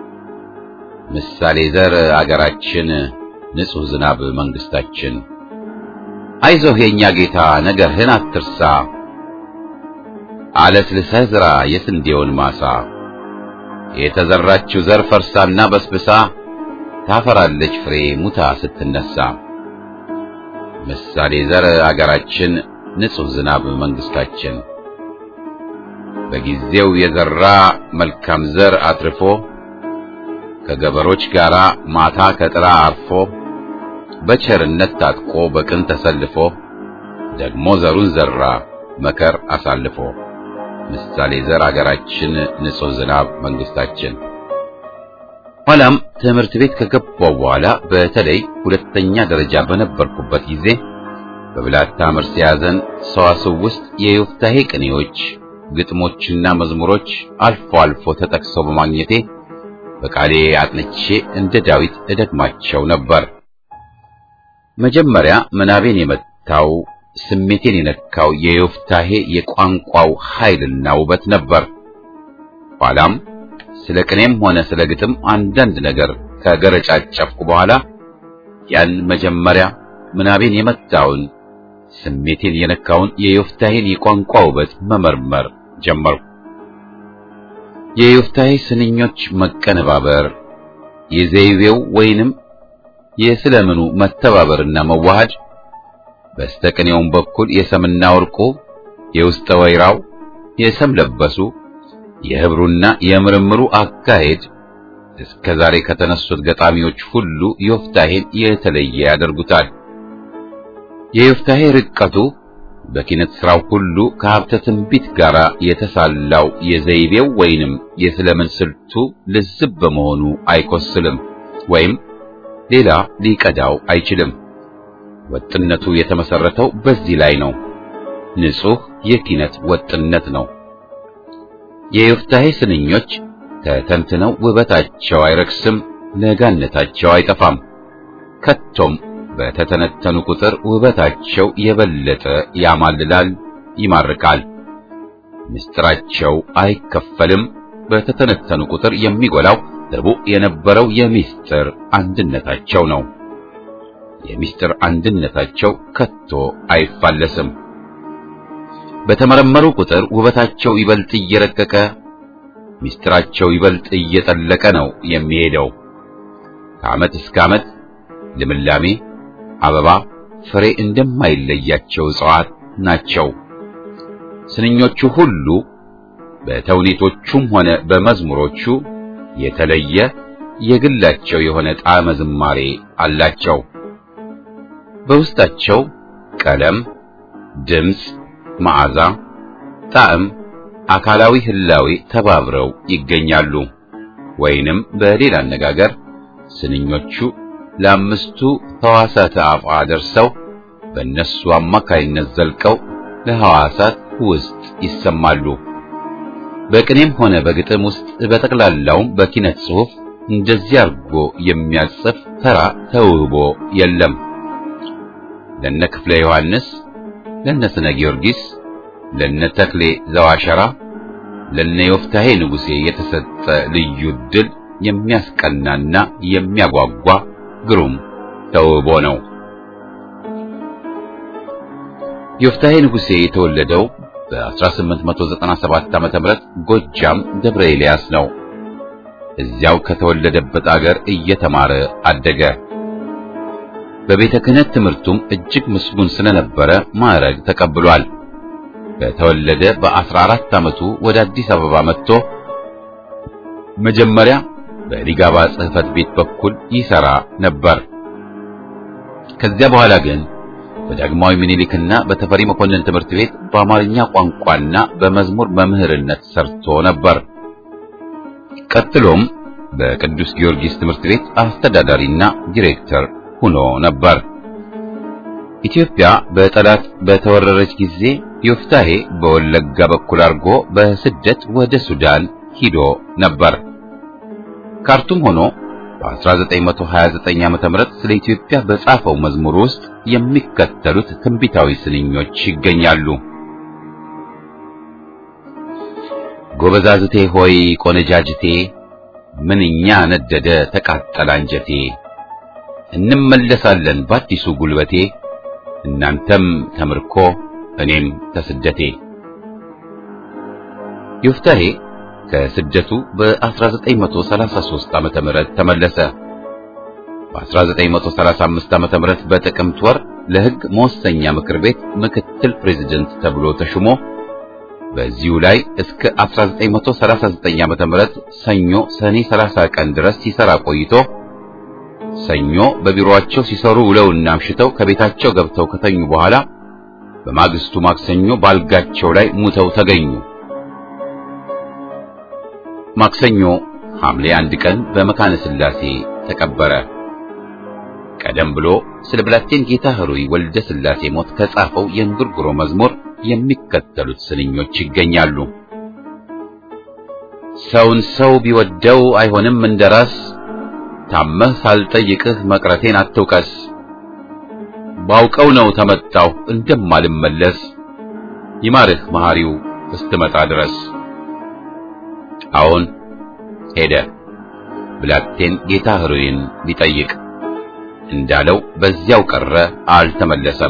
ምሳሌ ዘር አገራችን ንጹህ ዝናብ መንግስታችን አይዞህ የኛ ጌታ ነገርህን አትርሳ አለስልሰህ ዝራ የስንዴውን ማሳ የተዘራችው ዘር ፈርሳና በስብሳ ታፈራለች ፍሬ ሙታ ስትነሳ። ምሳሌ ዘር አገራችን ንጹህ ዝናብ መንግስታችን በጊዜው የዘራ መልካም ዘር አትርፎ ከገበሮች ጋራ ማታ ከጥላ አርፎ በቸርነት ታጥቆ በቅን ተሰልፎ ደግሞ ዘሩን ዘራ መከር አሳልፎ። ምሳሌ ዘር አገራችን ንጹህ ዝናብ መንግስታችን። ኋላም ትምህርት ቤት ከገባው በኋላ በተለይ ሁለተኛ ደረጃ በነበርኩበት ጊዜ በብላታ መርስ ያዘን ሰዋስው ውስጥ የዮፍታሔ ቅኔዎች፣ ግጥሞችና መዝሙሮች አልፎ አልፎ ተጠቅሰው በማግኘቴ በቃሌ አጥንቼ እንደ ዳዊት እደግማቸው ነበር። መጀመሪያ ምናቤን የመታው ስሜቴን የነካው የዮፍታሔ የቋንቋው ኃይልና ውበት ነበር። ኋላም ስለ ቅኔም ሆነ ስለ ግጥም አንዳንድ ነገር ከገረጫጨፍኩ በኋላ ያን መጀመሪያ ምናቤን የመታውን ስሜቴን የነካውን የዮፍታሔን የቋንቋ ውበት መመርመር ጀመርኩ። የዮፍታሔ ስንኞች መቀነባበር፣ የዘይቤው ወይንም የስለምኑ መተባበርና መዋሃድ፣ በስተቅኔውም በኩል የሰምና ወርቁ፣ የውስጠ ወይራው፣ የሰም ለበሱ፣ የህብሩና የምርምሩ አካሄድ እስከዛሬ ከተነሱት ገጣሚዎች ሁሉ ዮፍታሔን የተለየ ያደርጉታል። የዮፍታሔ ርቀቱ በኪነት ስራው ሁሉ ከሀብተ ትንቢት ጋር የተሳላው የዘይቤው ወይንም የስለምን ስልቱ ልዝብ በመሆኑ አይኮስልም ወይም ሌላ ሊቀዳው አይችልም። ወጥነቱ የተመሰረተው በዚህ ላይ ነው። ንጹህ የኪነት ወጥነት ነው። የዮፍታሔ ስንኞች ተተንትነው ውበታቸው አይረክስም፣ ለጋነታቸው አይጠፋም። ከቶም በተተነተኑ ቁጥር ውበታቸው የበለጠ ያማልላል፣ ይማርካል። ምስጢራቸው አይከፈልም። በተተነተኑ ቁጥር የሚጎላው ርቡዕ የነበረው የምስጢር አንድነታቸው ነው። የምስጢር አንድነታቸው ከቶ አይፋለስም። በተመረመሩ ቁጥር ውበታቸው ይበልጥ እየረቀቀ ምስጢራቸው ይበልጥ እየጠለቀ ነው የሚሄደው። ከዓመት እስከ ዓመት ልምላሜ፣ አበባ፣ ፍሬ እንደማይለያቸው እጽዋት ናቸው። ስንኞቹ ሁሉ በተውኔቶቹም ሆነ በመዝሙሮቹ የተለየ የግላቸው የሆነ ጣዕመ ዝማሬ አላቸው። በውስጣቸው ቀለም፣ ድምፅ፣ መዓዛ፣ ጣዕም፣ አካላዊ ህላዌ ተባብረው ይገኛሉ። ወይንም በሌላ አነጋገር ስንኞቹ ለአምስቱ ሕዋሳት አፋ ደርሰው በእነሱ አማካይነት ዘልቀው ለሕዋሳት ውስጥ ይሰማሉ። በቅኔም ሆነ በግጥም ውስጥ በጠቅላላውም በኪነት ጽሑፍ እንደዚህ አድርጎ የሚያጽፍ ተራ ተውህቦ የለም። ለነ ክፍለ ዮሐንስ፣ ለነ ስነ ጊዮርጊስ፣ ለነ ተክሌ ዘዋሸራ፣ ለነ ዮፍታሔ ንጉሴ የተሰጠ ልዩ ድል የሚያስቀናና የሚያጓጓ ግሩም ተውህቦ ነው። ዮፍታሔ ንጉሴ የተወለደው በ1897 ዓመተ ምህረት ጎጃም ደብረ ኤልያስ ነው። እዚያው ከተወለደበት አገር እየተማረ አደገ። በቤተ ክህነት ትምህርቱም እጅግ ምስጉን ስለነበረ ማዕረግ ተቀብሏል። በተወለደ በአስራ አራት ዓመቱ ወደ አዲስ አበባ መጥቶ መጀመሪያ በሊጋባ ጽሕፈት ቤት በኩል ይሰራ ነበር። ከዚያ በኋላ ግን በዳግማዊ ምኒልክና በተፈሪ መኮንን ትምህርት ቤት በአማርኛ ቋንቋና በመዝሙር መምህርነት ሰርቶ ነበር። ቀጥሎም በቅዱስ ጊዮርጊስ ትምህርት ቤት አስተዳዳሪና ዲሬክተር ሆኖ ነበር። ኢትዮጵያ በጠላት በተወረረች ጊዜ ዮፍታሔ በወለጋ በኩል አድርጎ በስደት ወደ ሱዳን ሂዶ ነበር። ካርቱም ሆኖ በ1929 ዓመተ ምህረት ስለ ኢትዮጵያ በጻፈው መዝሙር ውስጥ የሚከተሉት ትንቢታዊ ስንኞች ይገኛሉ። ጎበዛዝቴ ሆይ ቆነጃጅቴ፣ ምንኛ ነደደ ተቃጠለ አንጀቴ፣ እንመለሳለን በአዲሱ ጉልበቴ፣ እናንተም ተምርኮ እኔም ተስደቴ። ዮፍታሔ ከስደቱ በ1933 ዓመተ ምህረት ተመለሰ። በ1935 ዓመተ ምህረት በጥቅምት ወር ለሕግ መወሰኛ ምክር ቤት ምክትል ፕሬዝዳንት ተብሎ ተሹሞ በዚሁ ላይ እስከ አስራ ዘጠኝ መቶ ሰላሳ ዘጠኝ ዓመተ ምህረት ሰኞ ሰኔ ሰላሳ ቀን ድረስ ሲሰራ ቆይቶ ሰኞ በቢሮአቸው ሲሰሩ ውለውና አምሽተው ከቤታቸው ገብተው ከተኙ በኋላ በማግስቱ ማክሰኞ ባልጋቸው ላይ ሙተው ተገኙ። ማክሰኞ ሐምሌ አንድ ቀን በመካነ ሥላሴ ተቀበረ። ቀደም ብሎ ስለ ብላቴን ጌታ ኅሩይ ወልደ ሥላሴ ሞት ከጻፈው የእንጉርጉሮ መዝሙር የሚከተሉት ስንኞች ይገኛሉ። ሰውን ሰው ቢወደው አይሆንም እንደራስ፣ ታመህ ሳልጠይቅህ መቅረቴን አትውቀስ፣ ባውቀው ነው ተመጣሁ እንደማልመለስ፣ ይማርህ መሐሪው እስትመጣ ድረስ። አሁን ሄደ ብላቴን ጌታ ኅሩይን ሊጠይቅ፣ እንዳለው በዚያው ቀረ አልተመለሰም።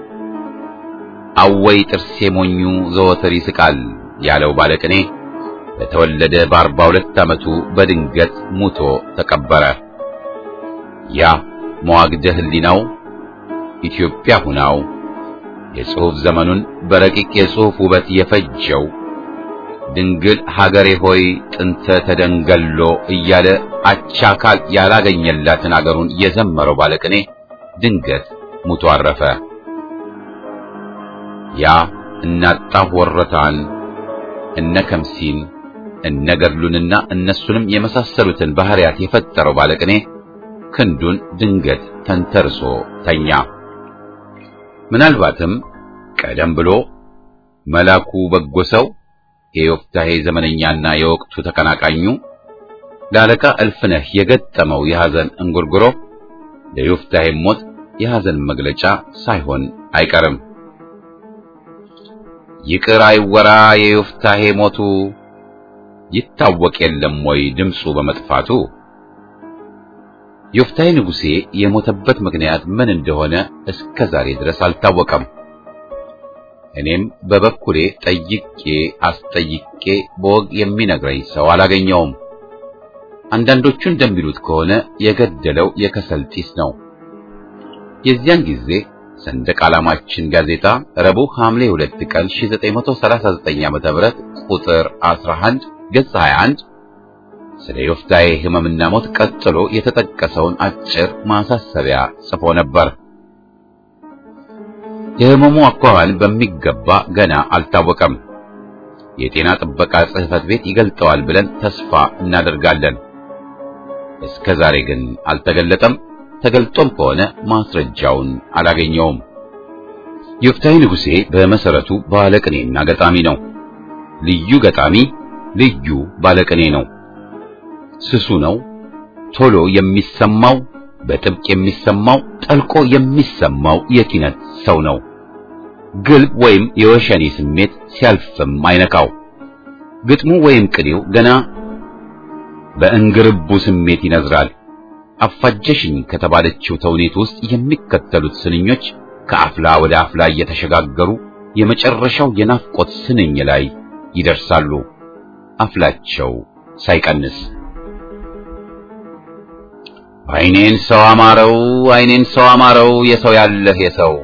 አወይ ጥርሴ ሞኙ ዘወትር ይስቃል ያለው ባለቅኔ በተወለደ በአርባ ሁለት ዓመቱ በድንገት ሙቶ ተቀበረ። ያ መዋግደ ሕሊናው ኢትዮጵያ ሁናው የጽሑፍ ዘመኑን በረቂቅ የጽሑፍ ውበት የፈጀው ድንግል ሀገሬ ሆይ ጥንተ ተደንገሎ እያለ አቻካል ያላገኘላትን አገሩን የዘመረው ባለቅኔ ድንገት ሙቶ አረፈ። ያ እናጣሁ ወረታን እነ ከምሲን እነ ገድሉንና እነሱንም የመሳሰሉትን ባህሪያት የፈጠረው ባለቅኔ ክንዱን ድንገት ተንተርሶ ተኛ። ምናልባትም ቀደም ብሎ መላኩ በጎ ሰው የዮፍታሔ ዘመነኛና የወቅቱ ተቀናቃኙ ለአለቃ እልፍነህ የገጠመው የሐዘን እንጉርጉሮ ለዮፍታሔ ሞት የሐዘን መግለጫ ሳይሆን አይቀርም። ይቅር አይወራ የዮፍታሔ ሞቱ፣ ይታወቅ የለም ወይ ድምፁ በመጥፋቱ። ዮፍታሔ ንጉሴ የሞተበት ምክንያት ምን እንደሆነ እስከ ዛሬ ድረስ አልታወቀም። እኔም በበኩሌ ጠይቄ አስጠይቄ በወግ የሚነግረኝ ሰው አላገኘውም። አንዳንዶቹ እንደሚሉት ከሆነ የገደለው የከሰል ጢስ ነው። የዚያን ጊዜ ሰንደቅ ዓላማችን ጋዜጣ ረቡዕ ሐምሌ ሁለት ቀን ሺህ ዘጠኝ መቶ ሰላሳ ዘጠኝ ዓመተ ምህረት ቁጥር አስራ አንድ ገጽ ሀያ አንድ ስለ ዮፍታሔ ሕመምና ሞት ቀጥሎ የተጠቀሰውን አጭር ማሳሰቢያ ጽፎ ነበር። የሕመሙ አኳኋን በሚገባ ገና አልታወቀም። የጤና ጥበቃ ጽሕፈት ቤት ይገልጠዋል ብለን ተስፋ እናደርጋለን። እስከ ዛሬ ግን አልተገለጠም። ተገልጦም ከሆነ ማስረጃውን አላገኘውም። ዮፍታሔ ንጉሴ በመሰረቱ ባለቅኔና ገጣሚ ነው። ልዩ ገጣሚ፣ ልዩ ባለቅኔ ነው። ስሱ ነው። ቶሎ የሚሰማው፣ በጥብቅ የሚሰማው፣ ጠልቆ የሚሰማው የኪነት ሰው ነው። ግልብ ወይም የወሸኔ ስሜት ሲያልፍም አይነካው። ግጥሙ ወይም ቅኔው ገና በእንግርቡ ስሜት ይነዝራል። አፋጀሽኝ ከተባለችው ተውኔት ውስጥ የሚከተሉት ስንኞች ከአፍላ ወደ አፍላ እየተሸጋገሩ የመጨረሻው የናፍቆት ስንኝ ላይ ይደርሳሉ አፍላቸው ሳይቀንስ። አይኔን ሰው አማረው አይኔን ሰው አማረው የሰው ያለህ የሰው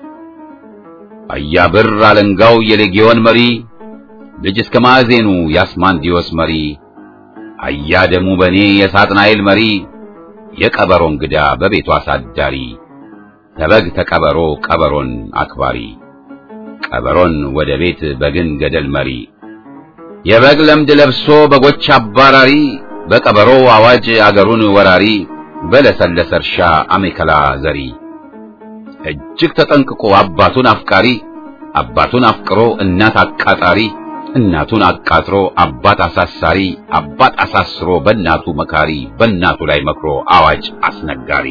አያብር አለንጋው የሌጊዮን መሪ ልጅ እስከ ማዕዜኑ ያስማንዲዮስ መሪ አያ ደሙ በኔ የሳጥናኤል መሪ የቀበሮ እንግዳ በቤቱ አሳዳሪ ተበግ ተቀበሮ ቀበሮን አክባሪ ቀበሮን ወደ ቤት በግን ገደል መሪ የበግ ለምድ ለብሶ በጎች አባራሪ በቀበሮ አዋጅ አገሩን ወራሪ በለሰለሰ እርሻ አሜከላ ዘሪ እጅግ ተጠንቅቆ አባቱን አፍቃሪ አባቱን አፍቅሮ እናት አቃጣሪ እናቱን አቃጥሮ አባት አሳሳሪ አባት አሳስሮ በእናቱ መካሪ በእናቱ ላይ መክሮ አዋጅ አስነጋሪ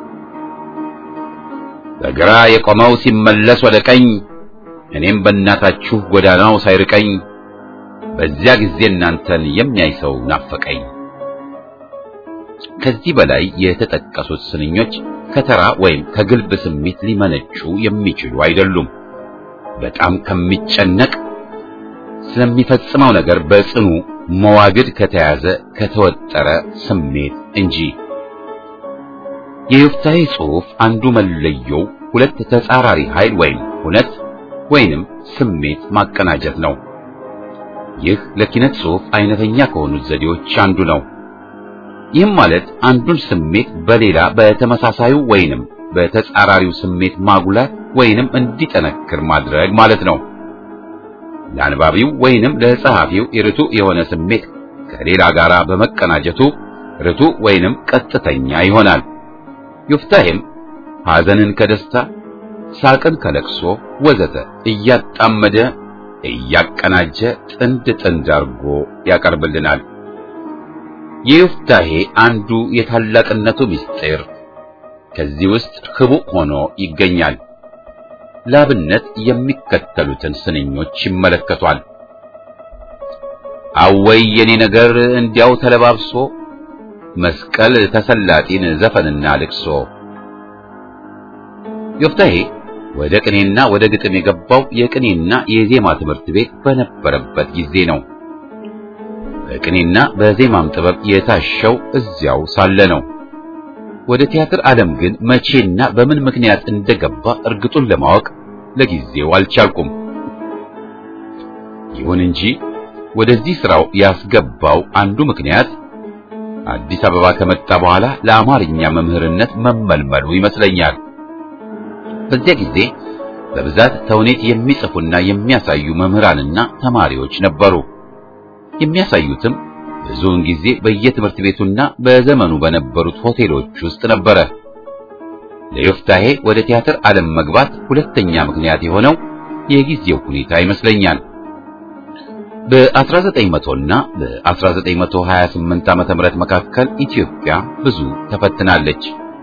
በግራ የቆመው ሲመለስ ወደ ቀኝ እኔም በእናታችሁ ጎዳናው ሳይርቀኝ በዚያ ጊዜ እናንተን የሚያይ ሰው ናፈቀኝ። ከዚህ በላይ የተጠቀሱት ስንኞች ከተራ ወይም ከግልብ ስሜት ሊመነጩ የሚችሉ አይደሉም። በጣም ከሚጨነቅ ስለሚፈጽመው ነገር በጽኑ መዋግድ ከተያዘ ከተወጠረ ስሜት እንጂ። የዮፍታሔ ጽሑፍ አንዱ መለየው ሁለት ተጻራሪ ኃይል ወይም ሁነት ወይንም ስሜት ማቀናጀት ነው። ይህ ለኪነት ጽሑፍ አይነተኛ ከሆኑት ዘዴዎች አንዱ ነው። ይህም ማለት አንዱን ስሜት በሌላ በተመሳሳዩ ወይንም በተጻራሪው ስሜት ማጉላት ወይንም እንዲጠነክር ማድረግ ማለት ነው። ለአንባቢው ወይንም ለጸሐፊው ርቱዕ የሆነ ስሜት ከሌላ ጋራ በመቀናጀቱ ርቱዕ ወይንም ቀጥተኛ ይሆናል። ዮፍታሔም ሐዘንን ከደስታ፣ ሳቅን ከለቅሶ ወዘተ እያጣመደ እያቀናጀ ጥንድ ጥንድ አርጎ ያቀርብልናል። የዮፍታሔ አንዱ የታላቅነቱ ምስጢር ከዚህ ውስጥ ህቡዕ ሆኖ ይገኛል። ላብነት የሚከተሉትን ስንኞች ይመለከቷል። አወይ የኔ ነገር እንዲያው ተለባብሶ መስቀል ተሰላጢን ዘፈንና ልቅሶ። ዮፍታሔ ወደ ቅኔና ወደ ግጥም የገባው የቅኔና የዜማ ትምህርት ቤት በነበረበት ጊዜ ነው። በቅኔና በዜማም ጥበብ የታሸው እዚያው ሳለ ነው። ወደ ቲያትር ዓለም ግን መቼና በምን ምክንያት እንደገባ እርግጡን ለማወቅ ለጊዜው አልቻልኩም። ይሁን እንጂ ወደዚህ ስራው ያስገባው አንዱ ምክንያት አዲስ አበባ ከመጣ በኋላ ለአማርኛ መምህርነት መመልመሉ ይመስለኛል። በዚያ ጊዜ በብዛት ተውኔት የሚጽፉና የሚያሳዩ መምህራንና ተማሪዎች ነበሩ። የሚያሳዩትም ብዙውን ጊዜ በየትምህርት ቤቱና በዘመኑ በነበሩት ሆቴሎች ውስጥ ነበረ። ለዮፍታሔ ወደ ቲያትር ዓለም መግባት ሁለተኛ ምክንያት የሆነው የጊዜው ሁኔታ ይመስለኛል። በአስራ ዘጠኝ መቶ እና በአስራ ዘጠኝ መቶ ሀያ ስምንት ዓመተ ምህረት መካከል ኢትዮጵያ ብዙ ተፈትናለች።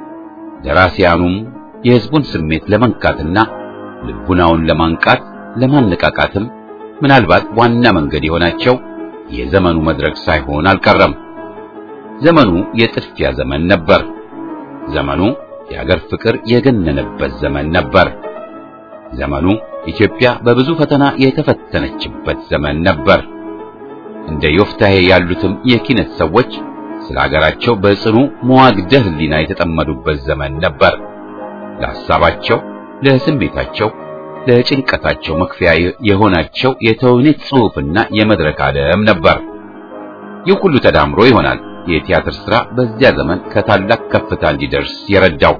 ደራሲያኑም የሕዝቡን ስሜት ለመንካትና ልቡናውን ለማንቃት ለማነቃቃትም ምናልባት ዋና መንገድ የሆናቸው የዘመኑ መድረክ ሳይሆን አልቀረም። ዘመኑ የጥድፊያ ዘመን ነበር። ዘመኑ የአገር ፍቅር የገነነበት ዘመን ነበር። ዘመኑ ኢትዮጵያ በብዙ ፈተና የተፈተነችበት ዘመን ነበር። እንደ ዮፍታሔ ያሉትም የኪነት ሰዎች ስለ ሀገራቸው በጽኑ መዋግደ ሕሊና የተጠመዱበት ዘመን ነበር። ለሐሳባቸው፣ ለስሜታቸው፣ ለጭንቀታቸው መክፈያ የሆናቸው የተውኔት ጽሑፍና የመድረክ ዓለም ነበር። ይህ ሁሉ ተዳምሮ ይሆናል የቲያትር ሥራ በዚያ ዘመን ከታላቅ ከፍታ እንዲደርስ የረዳው።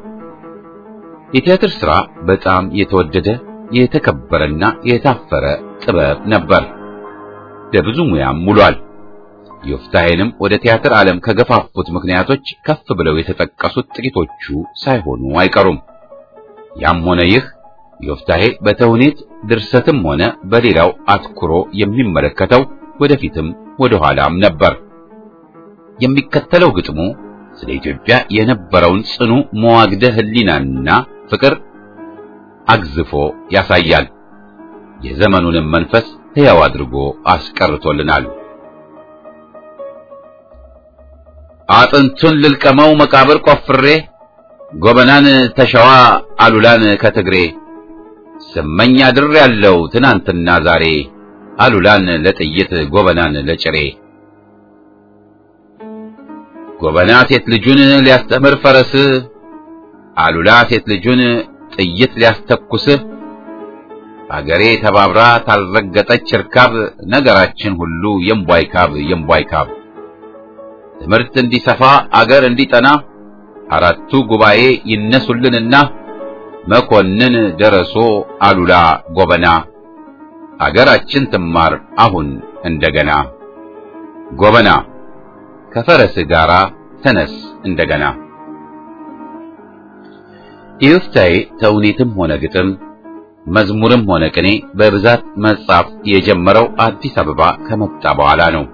የቲያትር ሥራ በጣም የተወደደ የተከበረና የታፈረ ጥበብ ነበር። ለብዙ ሙያም ውሏል። ዮፍታሔንም ወደ ቲያትር ዓለም ከገፋፉት ምክንያቶች ከፍ ብለው የተጠቀሱት ጥቂቶቹ ሳይሆኑ አይቀሩም። ያም ሆነ ይህ ዮፍታሔ በተውኔት ድርሰትም ሆነ በሌላው አትኩሮ የሚመለከተው ወደፊትም ወደ ኋላም ነበር። የሚከተለው ግጥሙ ስለ ኢትዮጵያ የነበረውን ጽኑ መዋግደ ሕሊናና ፍቅር አግዝፎ ያሳያል። የዘመኑንም መንፈስ ሕያው አድርጎ አስቀርቶልናል። አጥንቱን ልልቀመው መቃብር ቆፍሬ ጎበናን ተሸዋ አሉላን ከትግሬ ስመኝ አድር ያለው ትናንትና ዛሬ አሉላን ለጥይት ጎበናን ለጭሬ ጎበና ሴት ልጁን ሊያስተምር ፈረስ አሉላ ሴት ልጁን ጥይት ሊያስተኩስ አገሬ ተባብራ ታልረገጠች ርካብ ነገራችን ሁሉ የምቧይካብ የምቧይካብ ትምህርት እንዲሰፋ አገር እንዲጠና አራቱ ጉባኤ ይነሱልንና መኮንን ደረሶ አሉላ ጎበና አገራችን ትማር አሁን እንደገና ጎበና ከፈረስ ጋራ ተነስ እንደገና። ዮፍታሔ ተውኔትም ሆነ ግጥም መዝሙርም ሆነ ቅኔ በብዛት መጻፍ የጀመረው አዲስ አበባ ከመጣ በኋላ ነው።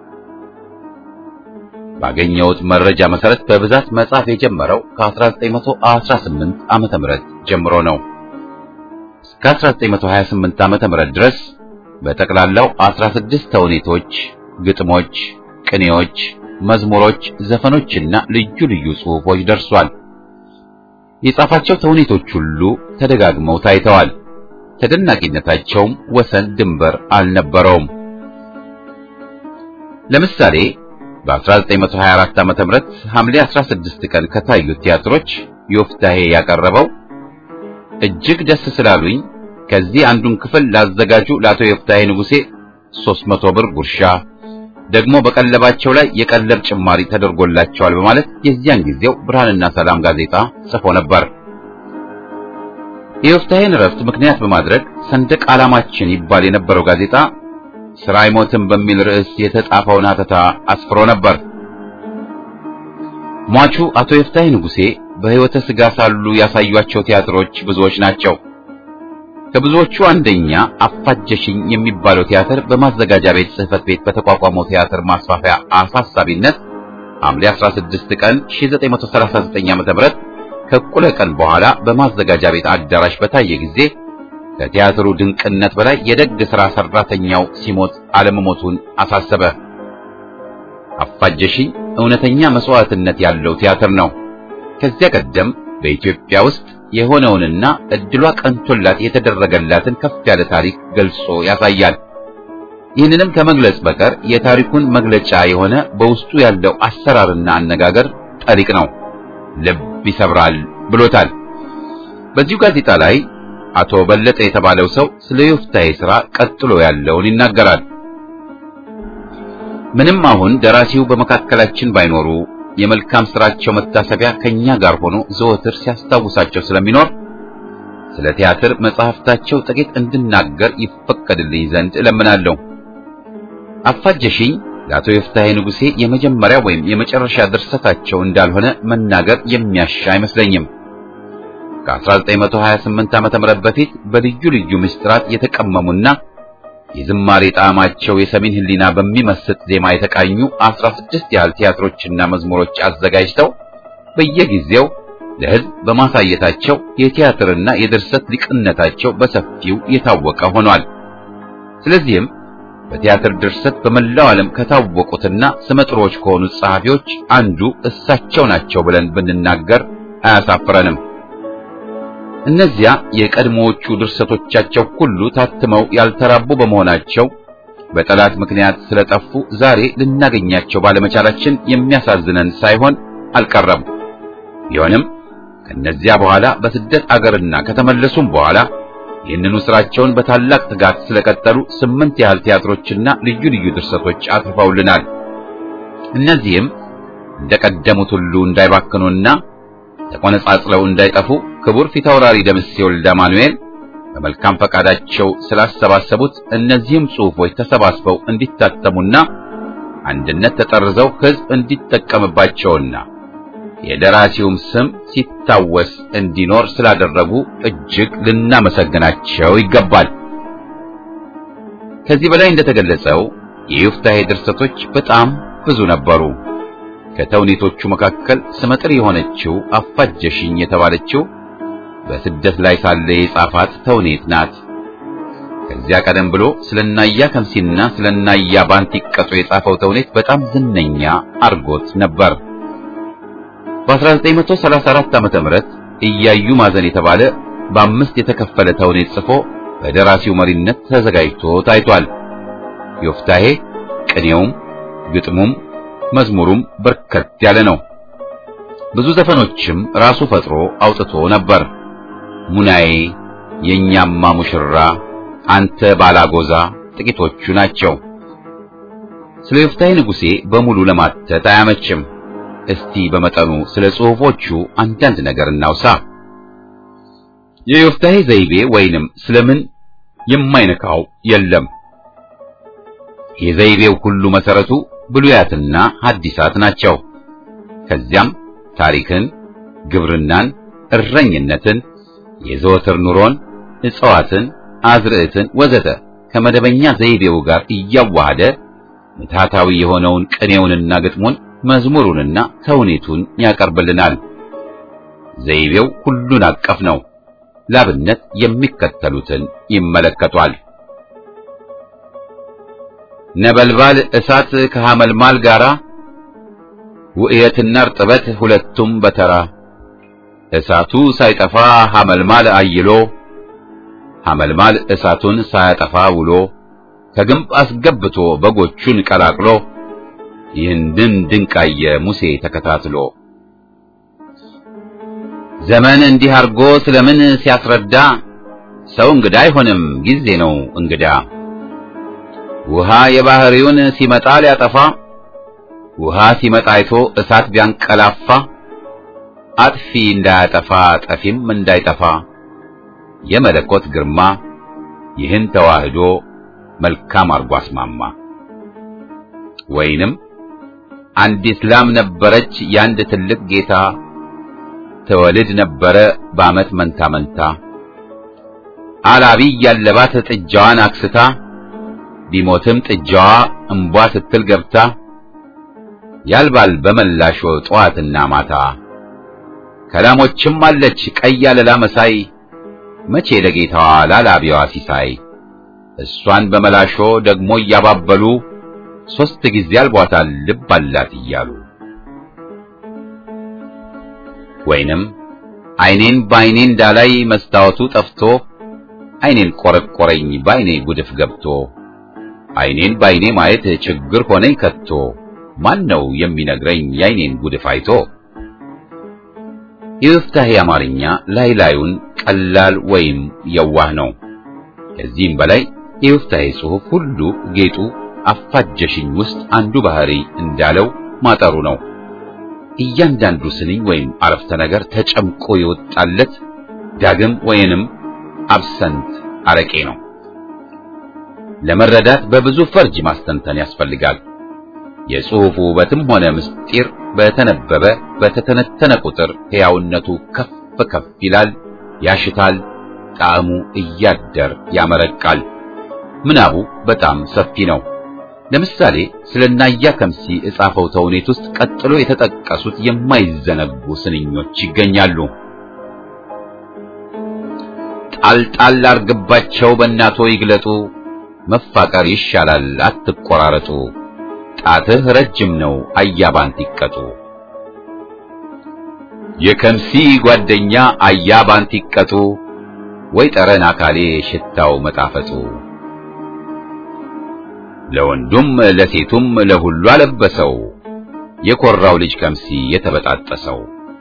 ባገኘሁት መረጃ መሰረት በብዛት መጻፍ የጀመረው ከአስራ ዘጠኝ መቶ አስራ ስምንት ዓመተ ምህረት ጀምሮ ነው። እስከ አስራ ዘጠኝ መቶ ሀያ ስምንት ዓመተ ምህረት ድረስ በጠቅላላው አስራ ስድስት ተውኔቶች፣ ግጥሞች፣ ቅኔዎች፣ መዝሙሮች፣ ዘፈኖችና ልዩ ልዩ ጽሑፎች ደርሷል። የጻፋቸው ተውኔቶች ሁሉ ተደጋግመው ታይተዋል። ተደናቂነታቸውም ወሰን ድንበር አልነበረውም። ለምሳሌ በአስራ ዘጠኝ መቶ ሀያ አራት ዓመተ ምህረት ሐምሌ አስራ ስድስት ቀን ከታዩት ቲያትሮች ዮፍታሔ ያቀረበው እጅግ ደስ ስላሉኝ ከዚህ አንዱን ክፍል ላዘጋጁ ለአቶ ዮፍታሔ ንጉሴ ሦስት መቶ ብር ጉርሻ ደግሞ በቀለባቸው ላይ የቀለብ ጭማሪ ተደርጎላቸዋል በማለት የዚያን ጊዜው ብርሃንና ሰላም ጋዜጣ ጽፎ ነበር። የዮፍታሔን ረፍት ምክንያት በማድረግ ሰንደቅ ዓላማችን ይባል የነበረው ጋዜጣ ስራ አይሞትም በሚል ርዕስ የተጻፈውን ሐተታ አስፍሮ ነበር። ሟቹ አቶ ዮፍታሔ ንጉሴ በሕይወተ ሥጋ ሳሉ ያሳዩአቸው ቲያትሮች ብዙዎች ናቸው። ከብዙዎቹ አንደኛ አፋጀሽኝ የሚባለው ቲያትር በማዘጋጃ ቤት ጽሕፈት ቤት በተቋቋመው ቲያትር ማስፋፊያ አሳሳቢነት ሐምሌ አስራ ስድስት ቀን ሺህ ዘጠኝ መቶ ሰላሳ ዘጠኝ ዓመተ ምህረት ከእኩለ ቀን በኋላ በማዘጋጃ ቤት አዳራሽ በታየ ጊዜ ከቲያትሩ ድንቅነት በላይ የደግ ሥራ ሰራተኛው ሲሞት አለመሞቱን አሳሰበ። አፋጀሽኝ እውነተኛ መስዋዕትነት ያለው ቲያትር ነው። ከዚያ ቀደም በኢትዮጵያ ውስጥ የሆነውንና እድሏ ቀንቶላት የተደረገላትን ከፍ ያለ ታሪክ ገልጾ ያሳያል። ይህንንም ከመግለጽ በቀር የታሪኩን መግለጫ የሆነ በውስጡ ያለው አሰራርና አነጋገር ጠሪቅ ነው፣ ልብ ይሰብራል ብሎታል። በዚሁ ጋዜጣ ላይ አቶ በለጠ የተባለው ሰው ስለ ዮፍታሔ ሥራ ቀጥሎ ያለውን ይናገራል። ምንም አሁን ደራሲው በመካከላችን ባይኖሩ የመልካም ሥራቸው መታሰቢያ ከኛ ጋር ሆኖ ዘወትር ሲያስታውሳቸው ስለሚኖር ስለ ቲያትር መጽሐፍታቸው ጥቂት እንድናገር ይፈቀድልኝ ዘንድ እለምናለሁ። አፋጀሽኝ ለአቶ ዮፍታሔ ንጉሴ የመጀመሪያ ወይም የመጨረሻ ድርሰታቸው እንዳልሆነ መናገር የሚያሻ አይመስለኝም። ከአስራ ዘጠኝ መቶ ሀያ ስምንት ዓመተ ምህረት በፊት በልዩ ልዩ ምስጢራት የተቀመሙና የዝማሬ ጣዕማቸው የሰሜን ሕሊና በሚመስጥ ዜማ የተቃኙ አስራ ስድስት ያህል ቲያትሮችና መዝሙሮች አዘጋጅተው በየጊዜው ለሕዝብ በማሳየታቸው የቲያትርና የድርሰት ሊቅነታቸው በሰፊው የታወቀ ሆኗል። ስለዚህም በቲያትር ድርሰት በመላው ዓለም ከታወቁትና ስመጥሮች ከሆኑት ጸሐፊዎች አንዱ እሳቸው ናቸው ብለን ብንናገር አያሳፍረንም። እነዚያ የቀድሞዎቹ ድርሰቶቻቸው ሁሉ ታትመው ያልተራቡ በመሆናቸው በጠላት ምክንያት ስለጠፉ ዛሬ ልናገኛቸው ባለመቻላችን የሚያሳዝነን ሳይሆን አልቀረም። ቢሆንም ከነዚያ በኋላ በስደት አገርና ከተመለሱም በኋላ ይህንኑ ስራቸውን በታላቅ ትጋት ስለቀጠሉ ስምንት ያህል ቲያትሮችና ልዩ ልዩ ድርሰቶች አጽፈውልናል። እነዚህም እንደቀደሙት ሁሉ እንዳይባክኑና ተቆነጻጽለው እንዳይጠፉ ክቡር ፊታውራሪ ደምሴ ወልደ ማኑኤል በመልካም ፈቃዳቸው ስላሰባሰቡት እነዚህም ጽሑፎች ተሰባስበው እንዲታተሙና አንድነት ተጠርዘው ሕዝብ እንዲጠቀምባቸውና የደራሲውም ስም ሲታወስ እንዲኖር ስላደረጉ እጅግ ልናመሰግናቸው ይገባል። ከዚህ በላይ እንደተገለጸው የዮፍታሔ ድርሰቶች በጣም ብዙ ነበሩ። ከተውኔቶቹ መካከል ስመጥር የሆነችው አፋጀሽኝ የተባለችው በስደት ላይ ሳለ የጻፋት ተውኔት ናት። ከዚያ ቀደም ብሎ ስለናያ ከምሲና ስለናያ ባንቲቀጦ የጻፈው ተውኔት በጣም ዝነኛ አርጎት ነበር። በአስራ ዘጠኝ መቶ ሰላሳ አራት ዓመተ ምህረት እያዩ ማዘን የተባለ በአምስት የተከፈለ ተውኔት ጽፎ በደራሲው መሪነት ተዘጋጅቶ ታይቷል። ዮፍታሔ ቅኔውም ግጥሙም መዝሙሩም በርከት ያለ ነው። ብዙ ዘፈኖችም ራሱ ፈጥሮ አውጥቶ ነበር። ሙናዬ፣ የኛማ ሙሽራ፣ አንተ ባላጎዛ ጥቂቶቹ ናቸው። ስለ ዮፍታሔ ንጉሴ በሙሉ ለማተት አያመችም። እስቲ በመጠኑ ስለ ጽሑፎቹ አንዳንድ ነገር እናውሳ። የዮፍታሔ ዘይቤ ወይንም ስለምን የማይነካው የለም። የዘይቤው ሁሉ መሰረቱ ብሉያትና ሐዲሳት ናቸው። ከዚያም ታሪክን፣ ግብርናን፣ እረኝነትን፣ የዘወትር ኑሮን፣ እጽዋትን፣ አዝርዕትን ወዘተ ከመደበኛ ዘይቤው ጋር እያዋሃደ ምትሃታዊ የሆነውን ቅኔውንና ግጥሙን መዝሙሩንና ተውኔቱን ያቀርብልናል። ዘይቤው ሁሉን አቀፍ ነው። ላብነት የሚከተሉትን ይመለከቷል። ነበልባል እሳት ከሐመልማል ጋራ ውእየትና እርጥበት ሁለቱም በተራ እሳቱ ሳይጠፋ ሐመልማል አይሎ ሐመልማል እሳቱን ሳያጠፋ ውሎ ከግንብ አስገብቶ በጎቹን ቀላቅሎ ይህንን ድንቃየ ሙሴ ተከታትሎ ዘመን እንዲህ አርጎ ስለምን ሲያስረዳ ሰው እንግዳ አይሆንም ጊዜ ነው እንግዳ ውሃ የባህሪውን ሲመጣ ሊያጠፋ ውሃ ሲመጣ አይቶ እሳት ቢያንቀላፋ አጥፊ እንዳያጠፋ ጠፊም እንዳይጠፋ የመለኮት ግርማ ይህን ተዋህዶ መልካም አርጎ አስማማ። ወይንም አንድ እስላም ነበረች ያንድ ትልቅ ጌታ ተወልድ ነበረ በአመት መንታ መንታ አላቢ ያለባት ጥጃዋን አክስታ ቢሞትም ጥጃዋ እንቧ ስትል ገብታ ያልባል በመላሾ ጧትና ማታ ከላሞችም አለች ቀይ ያለላ መሳይ መቼ ለጌታዋ ላላቢዋ ሲሳይ እሷን በመላሾ ደግሞ እያባበሉ ሶስት ጊዜ አልቧታል ልብ አላት እያሉ ወይንም አይኔን ባይኔ እንዳላይ መስታወቱ ጠፍቶ አይኔን ቆረቆረኝ ባይኔ ጉድፍ ገብቶ አይኔን ባይኔ ማየት ችግር ሆነኝ ከቶ ማን ነው የሚነግረኝ የአይኔን ጉድፍ አይቶ። የዮፍታሔ አማርኛ ላይ ላዩን ቀላል ወይም የዋህ ነው። ከዚህም በላይ የዮፍታሔ ጽሑፍ ሁሉ ጌጡ አፋጀሽኝ ውስጥ አንዱ ባህሪ እንዳለው ማጠሩ ነው። እያንዳንዱ ስንኝ ወይም አረፍተ ነገር ተጨምቆ የወጣለት ዳግም ወይንም አብሰንት አረቄ ነው። ለመረዳት በብዙ ፈርጅ ማስተንተን ያስፈልጋል። የጽሑፉ ውበትም ሆነ ምስጢር በተነበበ በተተነተነ ቁጥር ሕያውነቱ ከፍ ከፍ ይላል፣ ያሽታል፣ ጣዕሙ እያደር ያመረቃል። ምናቡ በጣም ሰፊ ነው። ለምሳሌ ስለናያ ከምሲ እጻፈው ተውኔት ውስጥ ቀጥሎ የተጠቀሱት የማይዘነጉ ስንኞች ይገኛሉ። ጣልጣል አርግባቸው በእናቶ ይግለጡ መፋቀር ይሻላል አትቆራረጡ ጣትህ ረጅም ነው አያባንት ይቀጡ የከምሲ ጓደኛ አያባንት ይቀጡ ወይ ጠረን አካሌ ሽታው መጣፈጡ ለወንዱም ለሴቱም ለሁሉ አለበሰው የኮራው ልጅ ከምሲ የተበጣጠሰው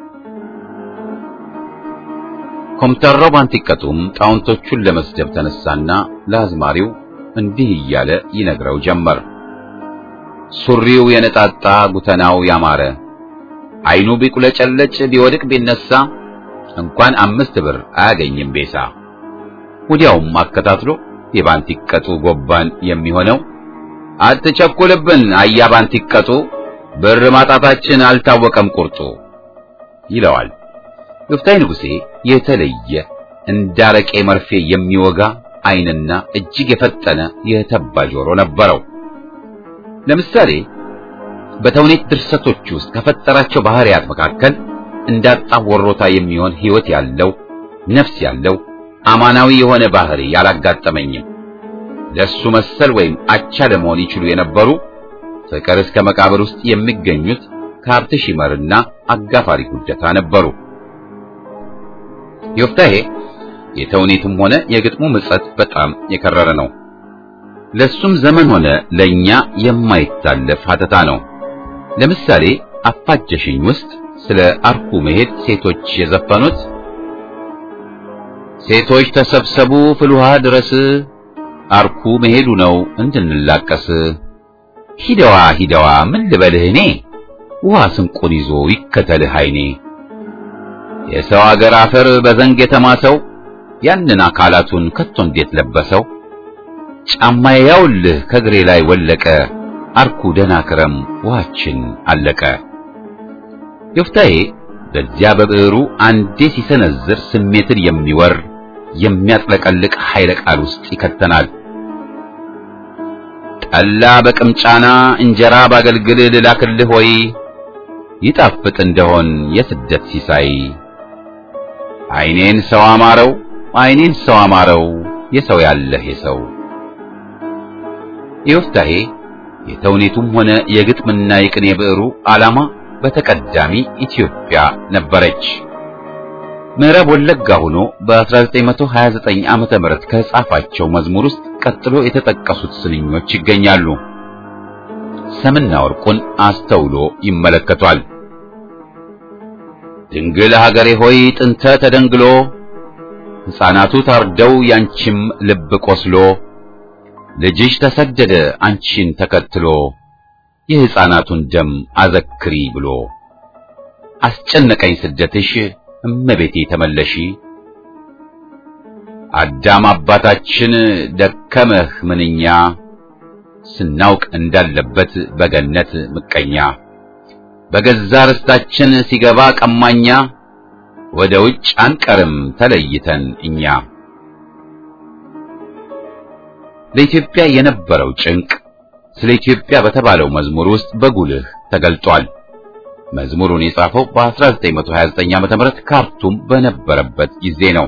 ኮምተራው ባንቲቀጡም ጣውንቶቹን ለመስደብ ተነሳና ለአዝማሪው እንዲህ እያለ ይነግረው ጀመር። ሱሪው የነጣጣ ጉተናው ያማረ አይኑ ቢቁለጨለጭ ቢወድቅ ቢነሳ እንኳን አምስት ብር አያገኝም ቤሳ። ወዲያውም አከታትሎ የባንቲቀጡ ጎባን የሚሆነው አትቸኩልብን አያ ባንቲቀጡ ብር ማጣታችን አልታወቀም ቁርጡ ይለዋል። ዮፍታሔ ንጉሴ የተለየ እንዳረቄ መርፌ የሚወጋ አይንና እጅግ የፈጠነ የተባ ጆሮ ነበረው። ለምሳሌ በተውኔት ድርሰቶች ውስጥ ከፈጠራቸው ባህሪያት መካከል እንዳጣ ወሮታ የሚሆን ሕይወት ያለው ነፍስ ያለው አማናዊ የሆነ ባህሪ ያላጋጠመኝም። ለሱ መሰል ወይም አቻ ለመሆን ይችሉ የነበሩ ፍቅር እስከ መቃብር ውስጥ የሚገኙት ከሀብት ሺመርና አጋፋሪ ጉደታ ነበሩ። ዮፍታሔ የተውኔቱም ሆነ የግጥሙ ምጸት በጣም የከረረ ነው። ለሱም ዘመን ሆነ ለኛ የማይታለፍ ሀተታ ነው። ለምሳሌ አፋጀሽኝ ውስጥ ስለ አርኩ መሄድ ሴቶች የዘፈኑት ሴቶች ተሰብሰቡ ፍልውሃ ድረስ አርኩ መሄዱ ነው እንድንላቀስ ሂደዋ ሂደዋ ምን ልበልህ እኔ ውሃ ስንቁን ይዞ ይከተልህ አይኔ የሰው አገር አፈር በዘንግ የተማሰው ያንን አካላቱን ከቶ እንዴት ለበሰው ጫማዬ ያውልህ ከግሬ ላይ ወለቀ አርኩ ደህና ክረም ውሃችን አለቀ። ዮፍታሔ በዚያ በብዕሩ አንዴ ሲሰነዝር ስሜትን የሚወር የሚያጥለቀልቅ ኃይለ ቃል ውስጥ ይከተናል። ጠላ በቅምጫና እንጀራ ባገልግል ልላክልህ ወይ ይጣፍጥ እንደሆን የስደት ሲሳይ አይኔን ሰው አማረው አይኔን ሰው አማረው የሰው ያለህ የሰው። ዮፍታሔ የተውኔቱም ሆነ የግጥምና የቅኔ ብዕሩ ዓላማ በተቀዳሚ ኢትዮጵያ ነበረች። ምዕራብ ወለጋ ሆኖ በ1929 ዓመተ ምህረት ከጻፋቸው መዝሙር ውስጥ ቀጥሎ የተጠቀሱት ስንኞች ይገኛሉ። ሰምና ወርቁን አስተውሎ ይመለከቷል። ድንግል ሀገሬ ሆይ ጥንተ ተደንግሎ ሕፃናቱ ታርደው ያንቺም ልብ ቆስሎ ልጅሽ ተሰደደ አንቺን ተከትሎ የሕፃናቱን ደም አዘክሪ ብሎ አስጨነቀኝ ስደትሽ እመቤቴ ተመለሺ አዳም አባታችን ደከመህ ምንኛ ስናውቅ እንዳለበት በገነት ምቀኛ በገዛ ርስታችን ሲገባ ቀማኛ ወደ ውጭ አንቀርም ተለይተን እኛ። ለኢትዮጵያ የነበረው ጭንቅ ስለ ኢትዮጵያ በተባለው መዝሙር ውስጥ በጉልህ ተገልጧል። መዝሙሩን የጻፈው በ1929 ዓመተ ምህረት ካርቱም በነበረበት ጊዜ ነው።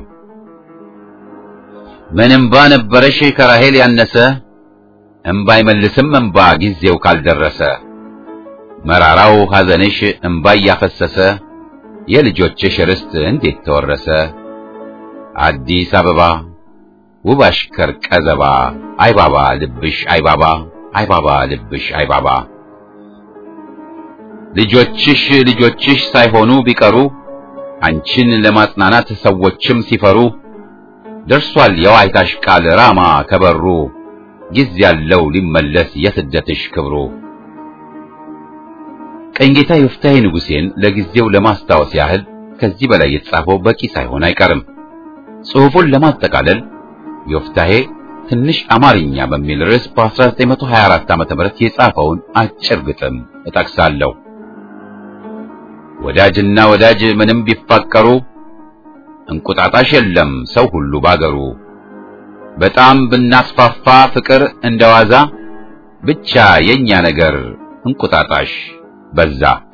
ምን እንባ ነበረሽ ከራሄል ያነሰ እንባ አይመልስም እንባ ጊዜው ካልደረሰ መራራው ሐዘንሽ እንባ ያፈሰሰ የልጆችሽ ርስት እንዴት ተወረሰ አዲስ አበባ ውብ አሽከር ቀዘባ አይባባ ልብሽ አይባባ አይባባ ልብሽ አይባባ ልጆችሽ ልጆችሽ ሳይሆኑ ቢቀሩ አንቺን ለማጽናናት ሰዎችም ሲፈሩ ደርሷል የዋይታሽ ቃል ራማ ከበሩ ጊዜ ያለው ሊመለስ የስደትሽ ክብሩ። ቀኝጌታ ዮፍታሔ ንጉሴን ለጊዜው ለማስታወስ ያህል ከዚህ በላይ የተጻፈው በቂ ሳይሆን አይቀርም። ጽሑፉን ለማጠቃለል ዮፍታሔ ትንሽ አማርኛ በሚል ርዕስ በ1924 ዓመተ ምህረት የጻፈውን አጭር ግጥም እጠቅሳለሁ። ወዳጅና ወዳጅ ምንም ቢፋቀሩ እንቁጣጣሽ የለም ሰው ሁሉ ባገሩ በጣም ብናስፋፋ ፍቅር እንደዋዛ ብቻ የኛ ነገር እንቁጣጣሽ በዛ።